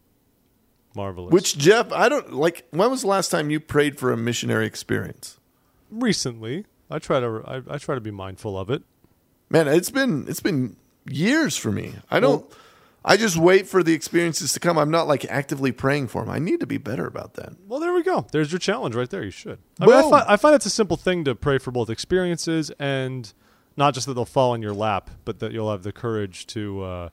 Marvelous. Which, Jeff, when was the last time you prayed for a missionary experience? Recently. I try to be mindful of it. Man, it's been years for me. I just wait for the experiences to come. I'm not like actively praying for them. I need to be better about that. Well, there we go. There's your challenge right there. You should. I find it's a simple thing to pray for both experiences and not just that they'll fall in your lap, but that you'll have the courage to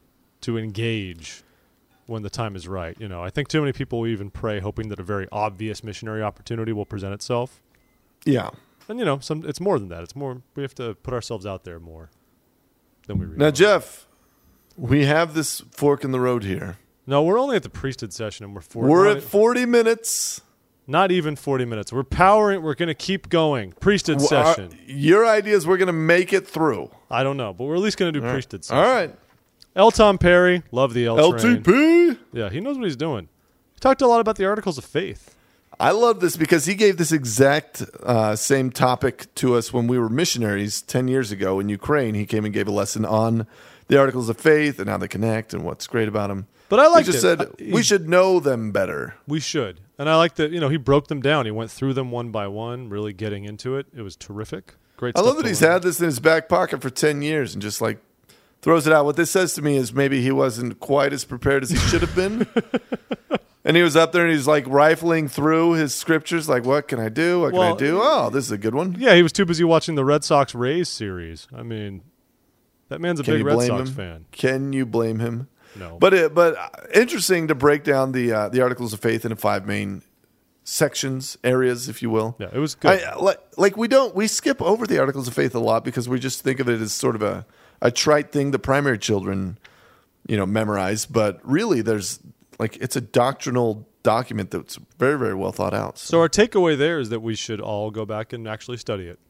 engage when the time is right. I think too many people will even pray hoping that a very obvious missionary opportunity will present itself. Yeah. And, it's more than that. It's more, we have to put ourselves out there more than we realize. Now, Jeff, we have this fork in the road here. No, we're only at the priesthood session, and we're at 40 minutes. Not even 40 minutes. We're powering. We're going to keep going. Priesthood session. Your idea is we're going to make it through. I don't know, but we're at least going to do priesthood session. All right. L. Tom Perry. Love the L train. LTP. Yeah, he knows what he's doing. He talked a lot about the Articles of Faith. I love this because he gave this exact same topic to us when we were missionaries 10 years ago in Ukraine. He came and gave a lesson on the Articles of Faith and how they connect and what's great about them. But I like He just said we should know them better. We should. And I like that, he broke them down. He went through them one by one, really getting into it. It was terrific. Great stuff. I love that he's had this in his back pocket for 10 years and just like throws it out. What this says to me is maybe he wasn't quite as prepared as he should have been. And he was up there and he's like rifling through his scriptures, like, what can I do? What can I do? Oh, this is a good one. Yeah, he was too busy watching the Red Sox Rays series. I mean, that man's a big Red Sox fan. Can you blame him? No. But interesting to break down the Articles of Faith into 5 main sections, areas, if you will. Yeah, it was good. We skip over the Articles of Faith a lot because we just think of it as sort of a trite thing the primary children, memorize. But really, there's it's a doctrinal document that's very, very well thought out. So our takeaway there is that we should all go back and actually study it.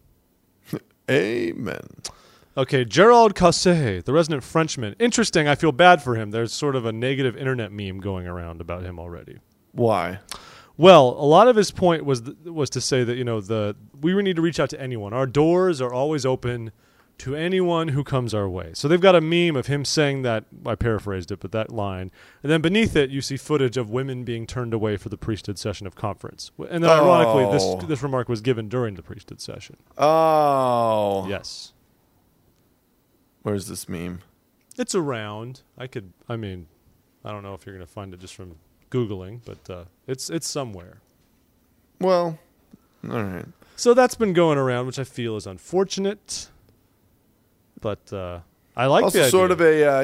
Amen. Okay, Gerald Cosset, the resident Frenchman. Interesting. I feel bad for him. There's sort of a negative internet meme going around about him already. Why? Well, a lot of his point was to say that we need to reach out to anyone. Our doors are always open to anyone who comes our way. So they've got a meme of him saying that. I paraphrased it, but that line. And then beneath it, you see footage of women being turned away for the priesthood session of conference. And then ironically, this remark was given during the priesthood session. Oh. Yes. Where's this meme? It's around. I don't know if you're going to find it just from Googling, but it's somewhere. Well, all right. So that's been going around, which I feel is unfortunate. But I like also the idea. Sort of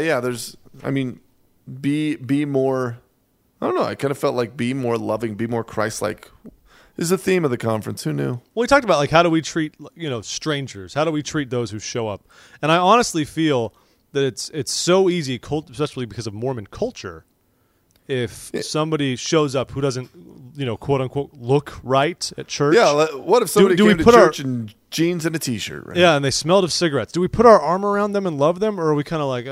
be more, I don't know, I kind of felt like be more loving, be more Christ-like is the theme of the conference. Who knew? Well, we talked about like how do we treat strangers? How do we treat those who show up? And I honestly feel that it's so easy, especially because of Mormon culture, if somebody shows up who doesn't, quote unquote, look right at church. Yeah, what if somebody came to church in jeans and a t-shirt? Right? Yeah, and they smelled of cigarettes. Do we put our arm around them and love them, or are we kind of like,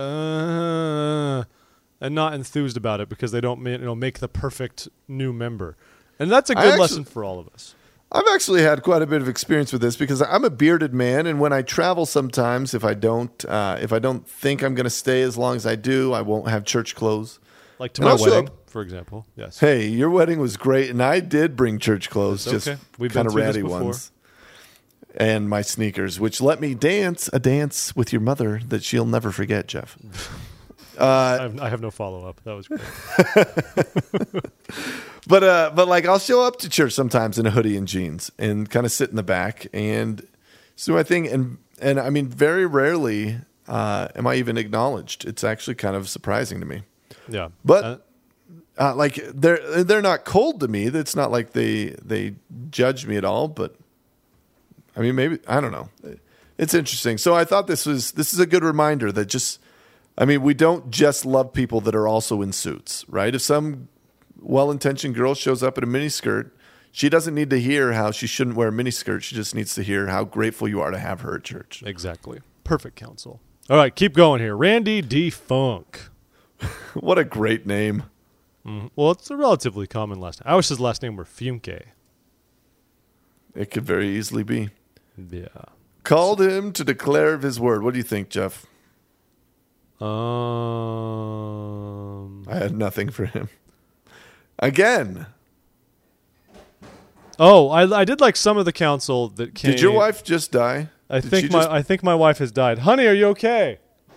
and not enthused about it because they don't make the perfect new member? And that's a good lesson for all of us. I've actually had quite a bit of experience with this because I'm a bearded man, and when I travel, sometimes if I don't think I'm going to stay as long as I do, I won't have church clothes. Like to my wedding, for example. Yes. Hey, your wedding was great, and I did bring church clothes, just kind of ratty ones, and my sneakers, which let me dance a dance with your mother that she'll never forget, Jeff. I have no follow up. That was great. But like I'll show up to church sometimes in a hoodie and jeans and kind of sit in the back and do my thing, and I mean very rarely am I even acknowledged. It's actually kind of surprising to me. Yeah, but like they're not cold to me. It's not like they judge me at all. But I mean, maybe I don't know. It's interesting. So I thought this is a good reminder that we don't just love people that are also in suits, right? If some well-intentioned girl shows up in a miniskirt, she doesn't need to hear how she shouldn't wear a miniskirt. She just needs to hear how grateful you are to have her at church. Exactly. Perfect counsel. All right, keep going here. Randy D. Funk. What a great name. Mm-hmm. Well, it's a relatively common last name. I wish his last name were Funke. It could very easily be. Yeah. Called him to declare his word. What do you think, Jeff? I had nothing for him. Again. Oh, I did like some of the counsel that came. Did your wife just die? I think my wife has died. Honey, are you okay?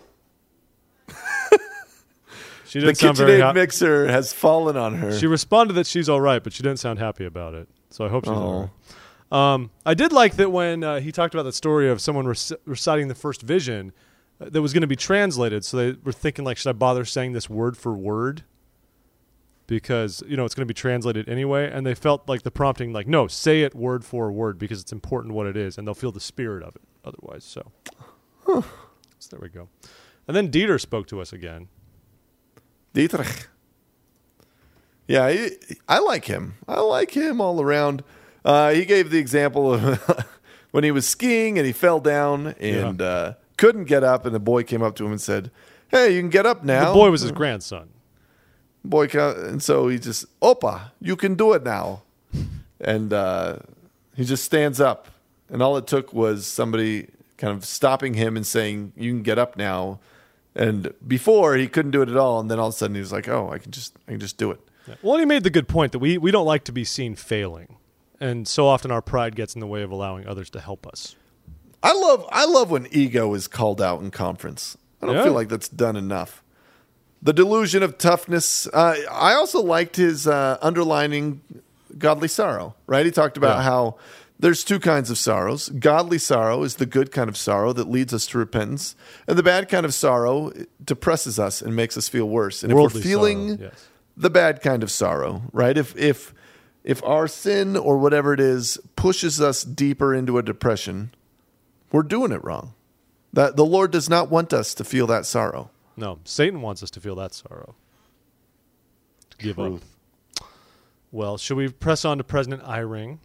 She didn't sound very KitchenAid mixer has fallen on her. She responded that she's all right, but she didn't sound happy about it. So I hope she's all right. I did like that when he talked about that story of someone reciting the first vision that was going to be translated. So they were thinking, like, should I bother saying this word for word? Because, it's going to be translated anyway. And they felt like the prompting, like, no, say it word for word because it's important what it is. And they'll feel the spirit of it otherwise. So, so there we go. And then Dieter spoke to us again. Dietrich. Yeah, I like him. I like him all around. He gave the example of when he was skiing and he fell down and couldn't get up, and the boy came up to him and said, "Hey, you can get up now." The boy was his grandson. And so he just, "Opa, you can do it now." And he just stands up. And all it took was somebody kind of stopping him and saying, "You can get up now." And before he couldn't do it at all, and then all of a sudden he was like, "Oh, I can just do it." Yeah. Well, he made the good point that we don't like to be seen failing, and so often our pride gets in the way of allowing others to help us. I love when ego is called out in conference. I don't feel like that's done enough. The delusion of toughness. I also liked his underlining godly sorrow. Right? He talked about how there's two kinds of sorrows. Godly sorrow is the good kind of sorrow that leads us to repentance. And the bad kind of sorrow depresses us and makes us feel worse. And Worldly if we're feeling the bad kind of sorrow, right? If our sin or whatever it is pushes us deeper into a depression, we're doing it wrong. That the Lord does not want us to feel that sorrow. No, Satan wants us to feel that sorrow. To give up. Well, should we press on to President Eyring?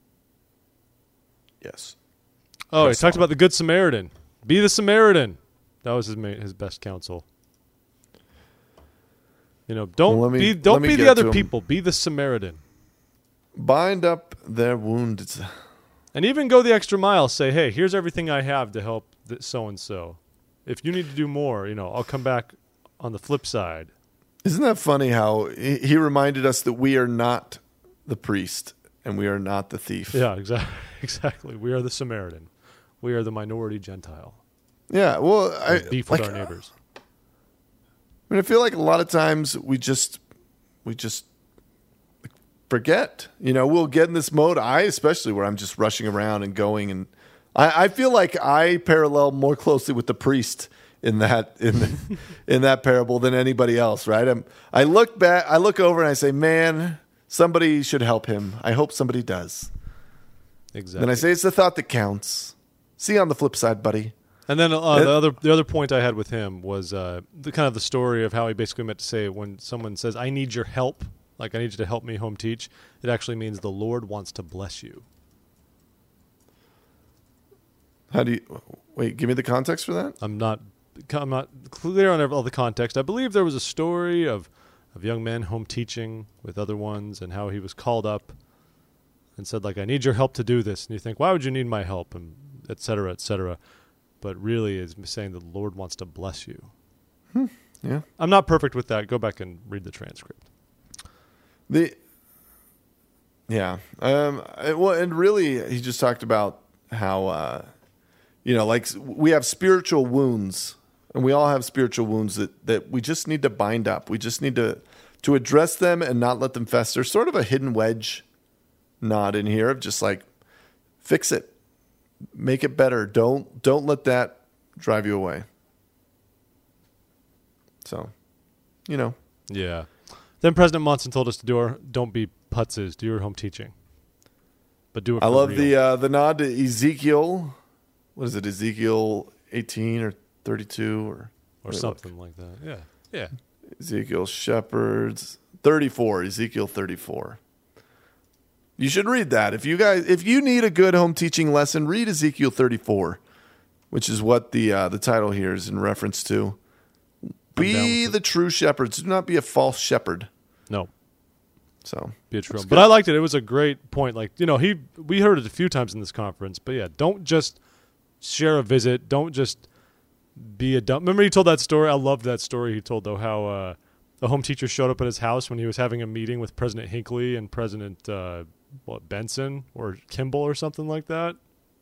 Yes. Oh, he talked about the Good Samaritan. Be the Samaritan. That was his best counsel. Don't Well, let me be get the other to 'em. people. Be the Samaritan. Bind up their wounds. And even go the extra mile. Say, hey, here's everything I have to help so-and-so. If you need to do more, I'll come back on the flip side. Isn't that funny how he reminded us that we are not the priest and we are not the thief? Yeah, exactly. We are the Samaritan. We are the minority Gentile. Yeah, well, Beef with our neighbors. I feel like a lot of times we just forget. We'll get in this mode. I especially where I'm just rushing around and going, and I feel like I parallel more closely with the priest in that in that parable than anybody else. Right? I look back, I look over, and I say, "Man, somebody should help him. I hope somebody does." Exactly. Then I say, "It's the thought that counts." See you on the flip side, buddy. And then the other point I had with him was the kind of the story of how he basically meant to say when someone says, "I need your help," like I need you to help me home teach, it actually means the Lord wants to bless you. How do you wait? Give me the context for that. I'm not clear on all the context. I believe there was a story of young men home teaching with other ones and how he was called up and said, like, I need your help to do this. And you think, why would you need my help? And et cetera, et cetera. But really is saying that the Lord wants to bless you. Yeah. I'm not perfect with that. Go back and read the transcript. And really, he just talked about how, like we have spiritual wounds, and we all have spiritual wounds that we just need to bind up. We just need to address them and not let them fester. Sort of a hidden wedge nod in here of just like, fix it, make it better. Don't let that drive you away. So, Yeah. Then President Monson told us to don't be putzes, do your home teaching. But do it for I love real. the nod to Ezekiel. What is it, Ezekiel 18 or 32 or something like that. Yeah. Yeah. Ezekiel Shepherds 34, Ezekiel 34. You should read that. If you need a good home teaching lesson, read Ezekiel 34, which is what the title here is in reference to. Be the true shepherds. Do not be a false shepherd. No. So be a true. But I liked it. It was a great point. Like, we heard it a few times in this conference. But yeah, don't just share a visit. Don't just be a dumb. Remember he told that story? I loved that story he told, though, how the home teacher showed up at his house when he was having a meeting with President Hinckley and President Benson or Kimball or something like that.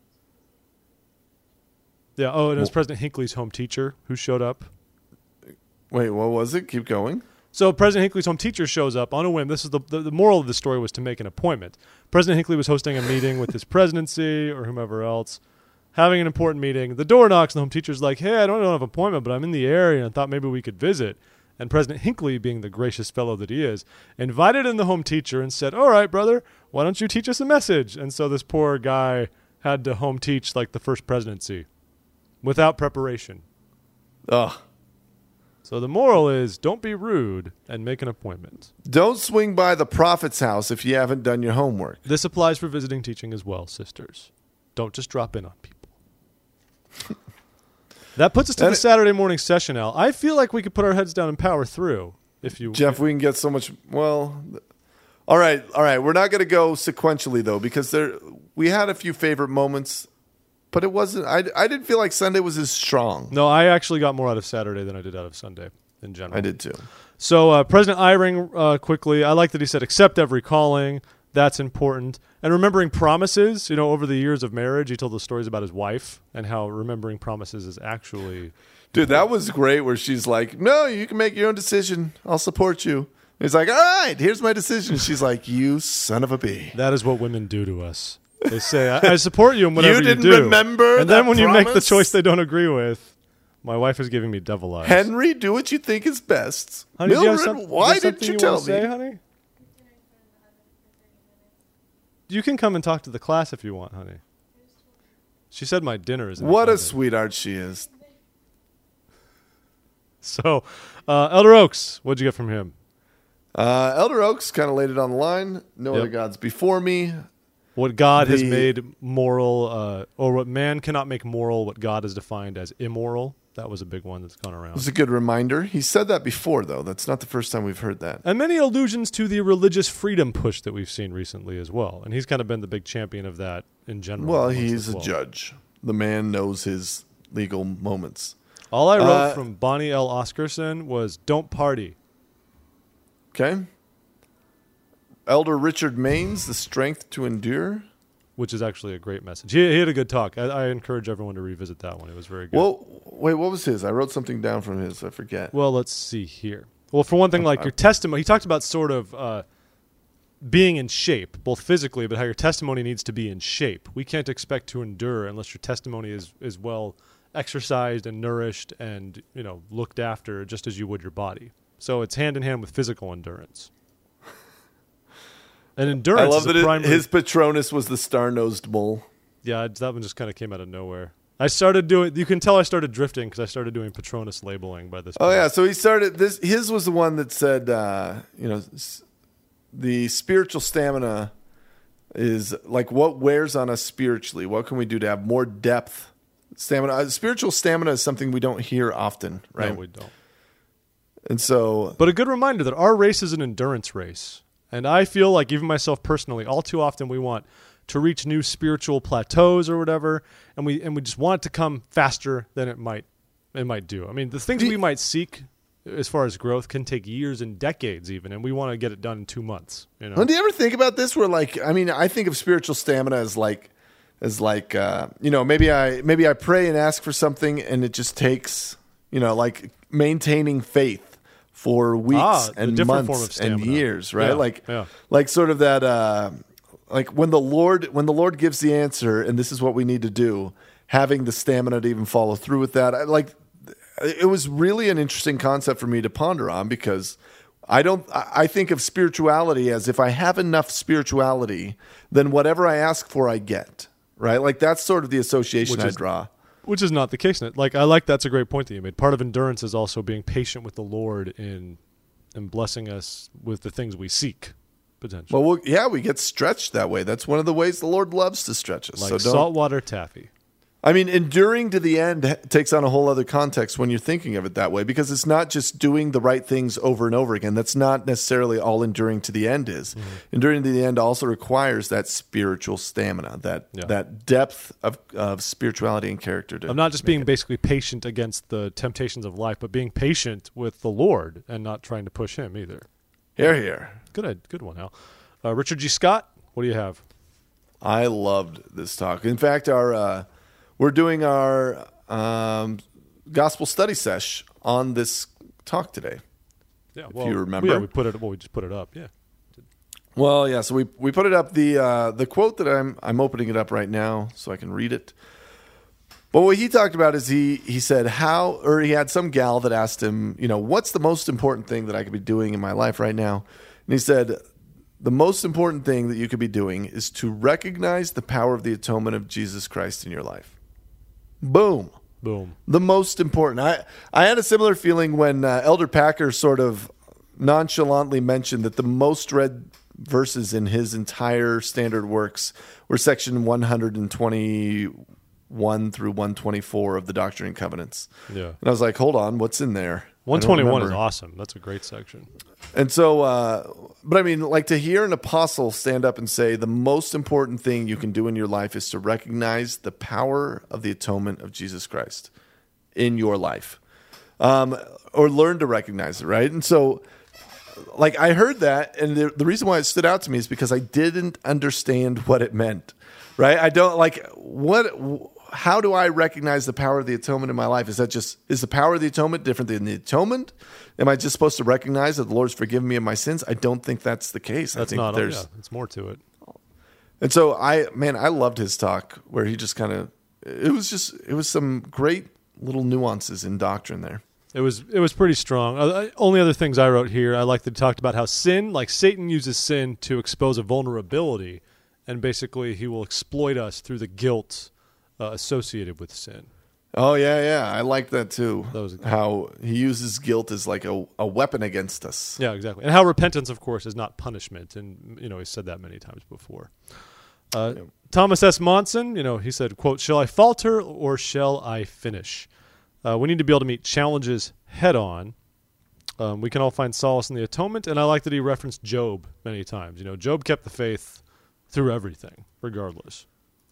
Yeah. Oh, and it was President Hinckley's home teacher who showed up. Wait, what was it? Keep going. So President Hinckley's home teacher shows up on a whim. This is the moral of the story was to make an appointment. President Hinckley was hosting a meeting with his presidency or whomever else, having an important meeting. The door knocks, and the home teacher's like, hey, I don't have an appointment, but I'm in the area and thought maybe we could visit. And President Hinckley, being the gracious fellow that he is, invited in the home teacher and said, all right, brother, why don't you teach us a message? And so this poor guy had to home teach like the first presidency without preparation. Ugh. So the moral is don't be rude and make an appointment. Don't swing by the prophet's house if you haven't done your homework. This applies for visiting teaching as well, sisters. Don't just drop in on people. That puts us to the Saturday morning session, Al. I feel like we could put our heads down and power through. Jeff, we can get so much. Well, all right. We're not going to go sequentially, though, because we had a few favorite moments. But it wasn't. I didn't feel like Sunday was as strong. No, I actually got more out of Saturday than I did out of Sunday in general. I did too. So President Eyring, quickly, I like that he said, accept every calling. That's important. And remembering promises, over the years of marriage, he told the stories about his wife and how remembering promises is actually... Dude, that was great where she's like, no, you can make your own decision. I'll support you. And he's like, all right, here's my decision. She's like, you son of a bee. That is what women do to us. They say, I support you in whatever you do. You didn't remember and then when promise? you make the choice they don't agree with, my wife is giving me devil eyes. Henry, do what you think is best. Honey, Mildred, why didn't you tell me? Say, honey? You can come and talk to the class if you want, honey. She said my dinner is in What the a oven. sweetheart she is. So, Elder Oaks, what'd you get from him? Elder Oaks kind of laid it on the line. No other gods before me. What God has made moral, or what man cannot make moral, what God has defined as immoral. That was a big one that's gone around. It was a good reminder. He said that before, though. That's not the first time we've heard that. And many allusions to the religious freedom push that we've seen recently as well. And he's kind of been the big champion of that in general. Well, he's a judge. The man knows his legal moments. All I wrote from Bonnie L. Oscarson was, don't party. Okay. Elder Richard Maines, The Strength to Endure. Which is actually a great message. He had a good talk. I encourage everyone to revisit that one. It was very good. Well, wait, what was his? I wrote something down from his. I forget. Well, let's see here. Well, for one thing, like your testimony, he talked about sort of being in shape, both physically, but how your testimony needs to be in shape. We can't expect to endure unless your testimony is well exercised and nourished and, looked after just as you would your body. So it's hand in hand with physical endurance. And endurance. I love is that his Patronus was the star-nosed mole. Yeah, that one just kind of came out of nowhere. I started doing. You can tell I started drifting because I started doing Patronus labeling by this point. Oh yeah, so he started this. His was the one that said, the spiritual stamina is like what wears on us spiritually. What can we do to have more depth? Stamina. Spiritual stamina is something we don't hear often, right? No, we don't. And so, but a good reminder that our race is an endurance race. And I feel like, even myself personally, all too often we want to reach new spiritual plateaus or whatever, and we just want it to come faster than it might do. I mean, the things we might seek as far as growth can take years and decades even, and we want to get it done in 2 months. Well, do you ever think about this? Where I think of spiritual stamina as maybe I pray and ask for something, and it just takes like maintaining faith for weeks and months and years, right? Yeah, like sort of that, like when the Lord gives the answer, and this is what we need to do, having the stamina to even follow through with that. It was really an interesting concept for me to ponder on, because I think of spirituality as, if I have enough spirituality, then whatever I ask for, I get, right? Like that's sort of the association I draw. Which is not the case. I like that's a great point that you made. Part of endurance is also being patient with the Lord in blessing us with the things we seek, potentially. Well, we get stretched that way. That's one of the ways the Lord loves to stretch us. Like saltwater taffy. I mean, enduring to the end takes on a whole other context when you're thinking of it that way, because it's not just doing the right things over and over again. That's not necessarily all enduring to the end is. Mm-hmm. Enduring to the end also requires that spiritual stamina, that depth of spirituality and character. Of not just being basically patient against the temptations of life, but being patient with the Lord and not trying to push him either. Here. Good one, Al. Richard G. Scott, what do you have? I loved this talk. In fact, we're doing our gospel study sesh on this talk today. Yeah, if you remember, we just put it up. Yeah. Well, yeah. So we put it up. The quote that I'm opening it up right now so I can read it. But what he talked about is he said he had some gal that asked him, what's the most important thing that I could be doing in my life right now? And he said, the most important thing that you could be doing is to recognize the power of the atonement of Jesus Christ in your life. Boom. The most important. I had a similar feeling when Elder Packer sort of nonchalantly mentioned that the most read verses in his entire standard works were section 121 through 124 of the Doctrine and Covenants. Yeah. And I was like, hold on, what's in there? 121 is awesome. That's a great section. And so, but I mean, like to hear an apostle stand up and say the most important thing you can do in your life is to recognize the power of the atonement of Jesus Christ in your life, or learn to recognize it, right? And so, like I heard that, and the reason why it stood out to me is because I didn't understand what it meant, right? I don't like how do I recognize the power of the atonement in my life? Is the power of the atonement different than the atonement? Am I just supposed to recognize that the Lord's forgiven me of my sins? I don't think that's the case. That's not. It's more to it. And so I loved his talk where he just kind of, it was some great little nuances in doctrine there. It was pretty strong. Only other things I wrote here, I like that he talked about how sin, like Satan uses sin to expose a vulnerability, and basically he will exploit us through the guilt associated with sin. Oh, yeah. I like that too. How he uses guilt as like a weapon against us. Yeah, exactly. And how repentance, of course, is not punishment. And, he's said that many times before. Thomas S. Monson, he said, quote, "Shall I falter or shall I finish?" We need to be able to meet challenges head on. We can all find solace in the atonement, and I like that he referenced Job many times. You know, Job kept the faith through everything, regardless.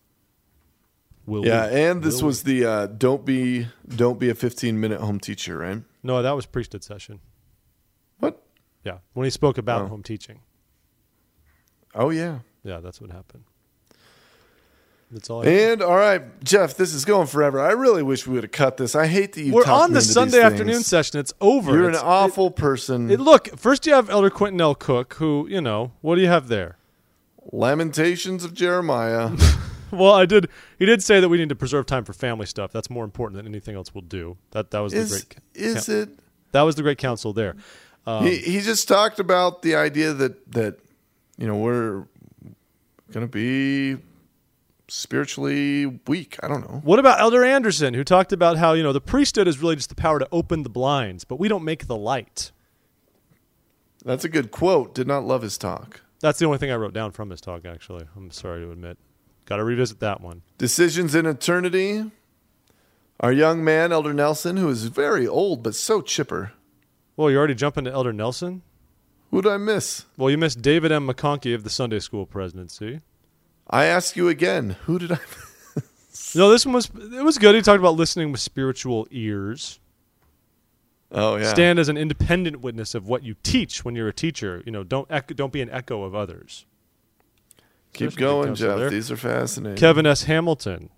And this was the don't be a 15-minute home teacher, right? No, that was priesthood session. What? Yeah, when he spoke about home teaching. Oh, yeah. Yeah, that's what happened. That's all. All right, Jeff, this is going forever. I really wish we would have cut this. I hate that you. We're talked on me the into Sunday these afternoon things. session. It's over. You're an awful person. Look, first you have Elder Quentin L. Cook, who, you know, what do you have there? Lamentations of Jeremiah. Well, he did say that we need to preserve time for family stuff. That's more important than anything else we'll do. That was the great. Is it? That was the great counsel there. He just talked about the idea that you know, we're going to be spiritually weak. I don't know. What about Elder Anderson, who talked about how, you know, the priesthood is really just the power to open the blinds, but we don't make the light. That's a good quote. Did not love his talk. That's the only thing I wrote down from his talk, actually. I'm sorry to admit. Got to revisit that one. Decisions in Eternity. Our young man, Elder Nelson, who is very old but so chipper. Well, you're already jumping to Elder Nelson? Who did I miss? Well, you missed David M. McConkey of the Sunday School presidency. I ask you again, who did I miss? No, this one was good. He talked about listening with spiritual ears. Oh, yeah. Stand as an independent witness of what you teach when you're a teacher. You know, don't be an echo of others. Keep going, Jeff. These are fascinating. Kevin S. Hamilton.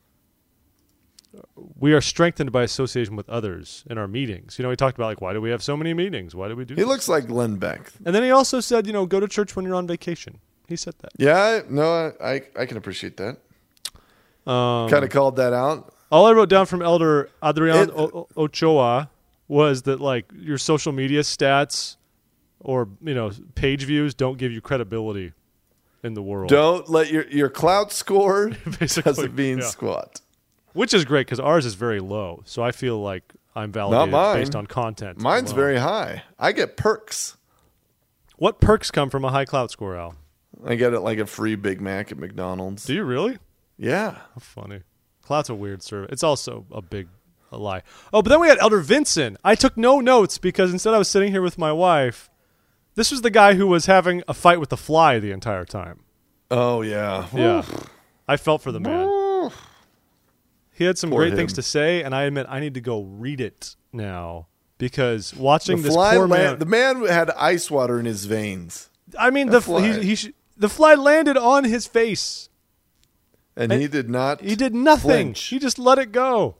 We are strengthened by association with others in our meetings. You know, he talked about, like, why do we have so many meetings? Why do we do He looks like Glenn Beck. And then he also said, you know, go to church when you're on vacation. He said that. Yeah, I can appreciate that. Kind of called that out. All I wrote down from Elder Adrian Ochoa was that, like, your social media stats or, you know, page views don't give you credibility in the world. Don't let your clout score Basically, doesn't mean squat. Which is great because ours is very low. So I feel like I'm validated based on content. Mine's very high. I get perks. What perks come from a high clout score, Al? I get it like a free Big Mac at McDonald's. Do you really? Yeah. How funny. Clout's a weird service. It's also a lie. Oh, but then we had Elder Vincent. I took no notes because instead I was sitting here with my wife. This was the guy who was having a fight with the fly the entire time. Oh, yeah. Yeah. I felt for the man. He had some great things him. to say, and I admit I need to go read it now because watching this poor man. The man had ice water in his veins. I mean, the fly landed on his face. And he did not. He did nothing. Flinch. He just let it go.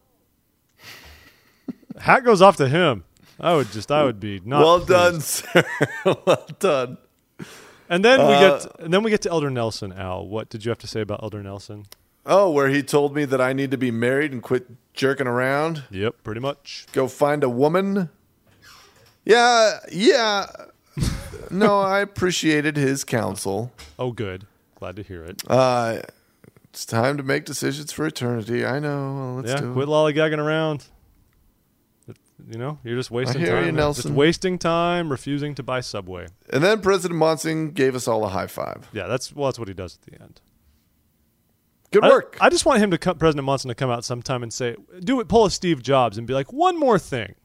Hat goes off to him. I would be not. Well pleased. done, sir. Well done. And then we get to Elder Nelson. Al, what did you have to say about Elder Nelson? Oh, where he told me that I need to be married and quit jerking around. Yep, pretty much. Go find a woman. Yeah. No, I appreciated his counsel. Oh, good. Glad to hear it. It's time to make decisions for eternity. I know. Well, let's do it. Quit lollygagging around. You know, you're just wasting I hear time. you, Nelson. Just wasting time, refusing to buy Subway. And then President Monson gave us all a high five. Yeah, that's what he does at the end. Good work. I just want him to President Monson to come out sometime and say, pull a Steve Jobs and be like, one more thing.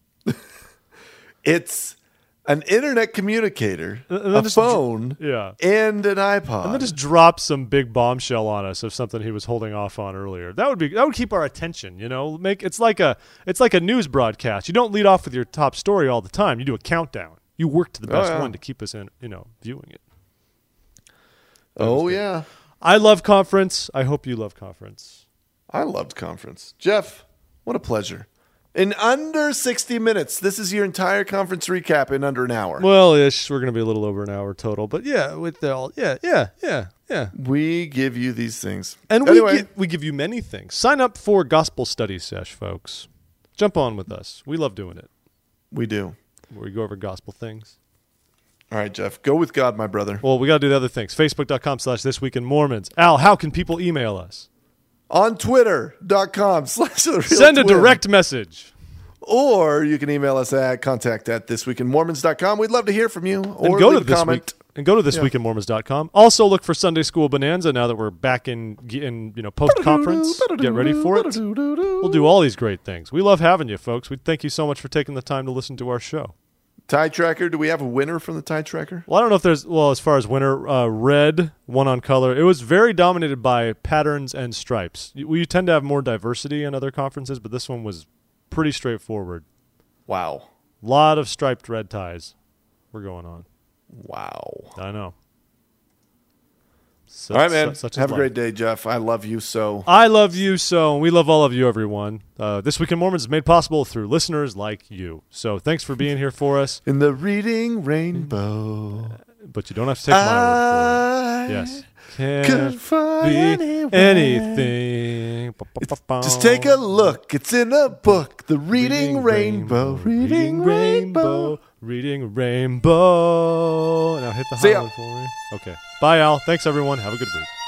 It's an internet communicator, a phone, and an iPod. And then just drop some big bombshell on us of something he was holding off on earlier. That would keep our attention, you know. It's like a news broadcast. You don't lead off with your top story all the time. You do a countdown. You work to the best one to keep us viewing it. Yeah. I love conference. I hope you love conference. I loved conference. Jeff, what a pleasure. In under 60 minutes. This is your entire conference recap in under an hour. Well, ish. We're going to be a little over an hour total. But yeah, yeah. We give you these things. And anyway, we give you many things. Sign up for Gospel Study Sesh, folks. Jump on with us. We love doing it. We do. Where we go over gospel things. All right, Jeff. Go with God, my brother. Well, we got to do the other things. Facebook.com/ThisWeekInMormons. Al, how can people email us? On Twitter.com/TheRealTwin. Send a direct message. Or you can email us at contact@thisweekinmormons.com. We'd love to hear from you. Or And go to leave a this comment. week. And go to thisweekinmormons.com. Also look for Sunday School Bonanza now that we're back in post-conference. Get ready for it. We'll do all these great things. We love having you, folks. We thank you so much for taking the time to listen to our show. Tie Tracker, do we have a winner from the Tie Tracker? Well, I don't know if there's, as far as winner, red, one on color. It was very dominated by patterns and stripes. We tend to have more diversity in other conferences, but this one was pretty straightforward. Wow. A lot of striped red ties were going on. Wow. I know. All right, man. Have a great day, Jeff. I love you so. I love you so. And we love all of you, everyone. This Week in Mormons is made possible through listeners like you. So thanks for being here for us. In the reading rainbow. But you don't have to take my word for it. Yes. Could find anything. Just take a look. It's in a book. The Reading Rainbow. Reading Rainbow. Reading Rainbow. Now hit the high one for me. Okay. Bye, Al. Thanks, everyone. Have a good week.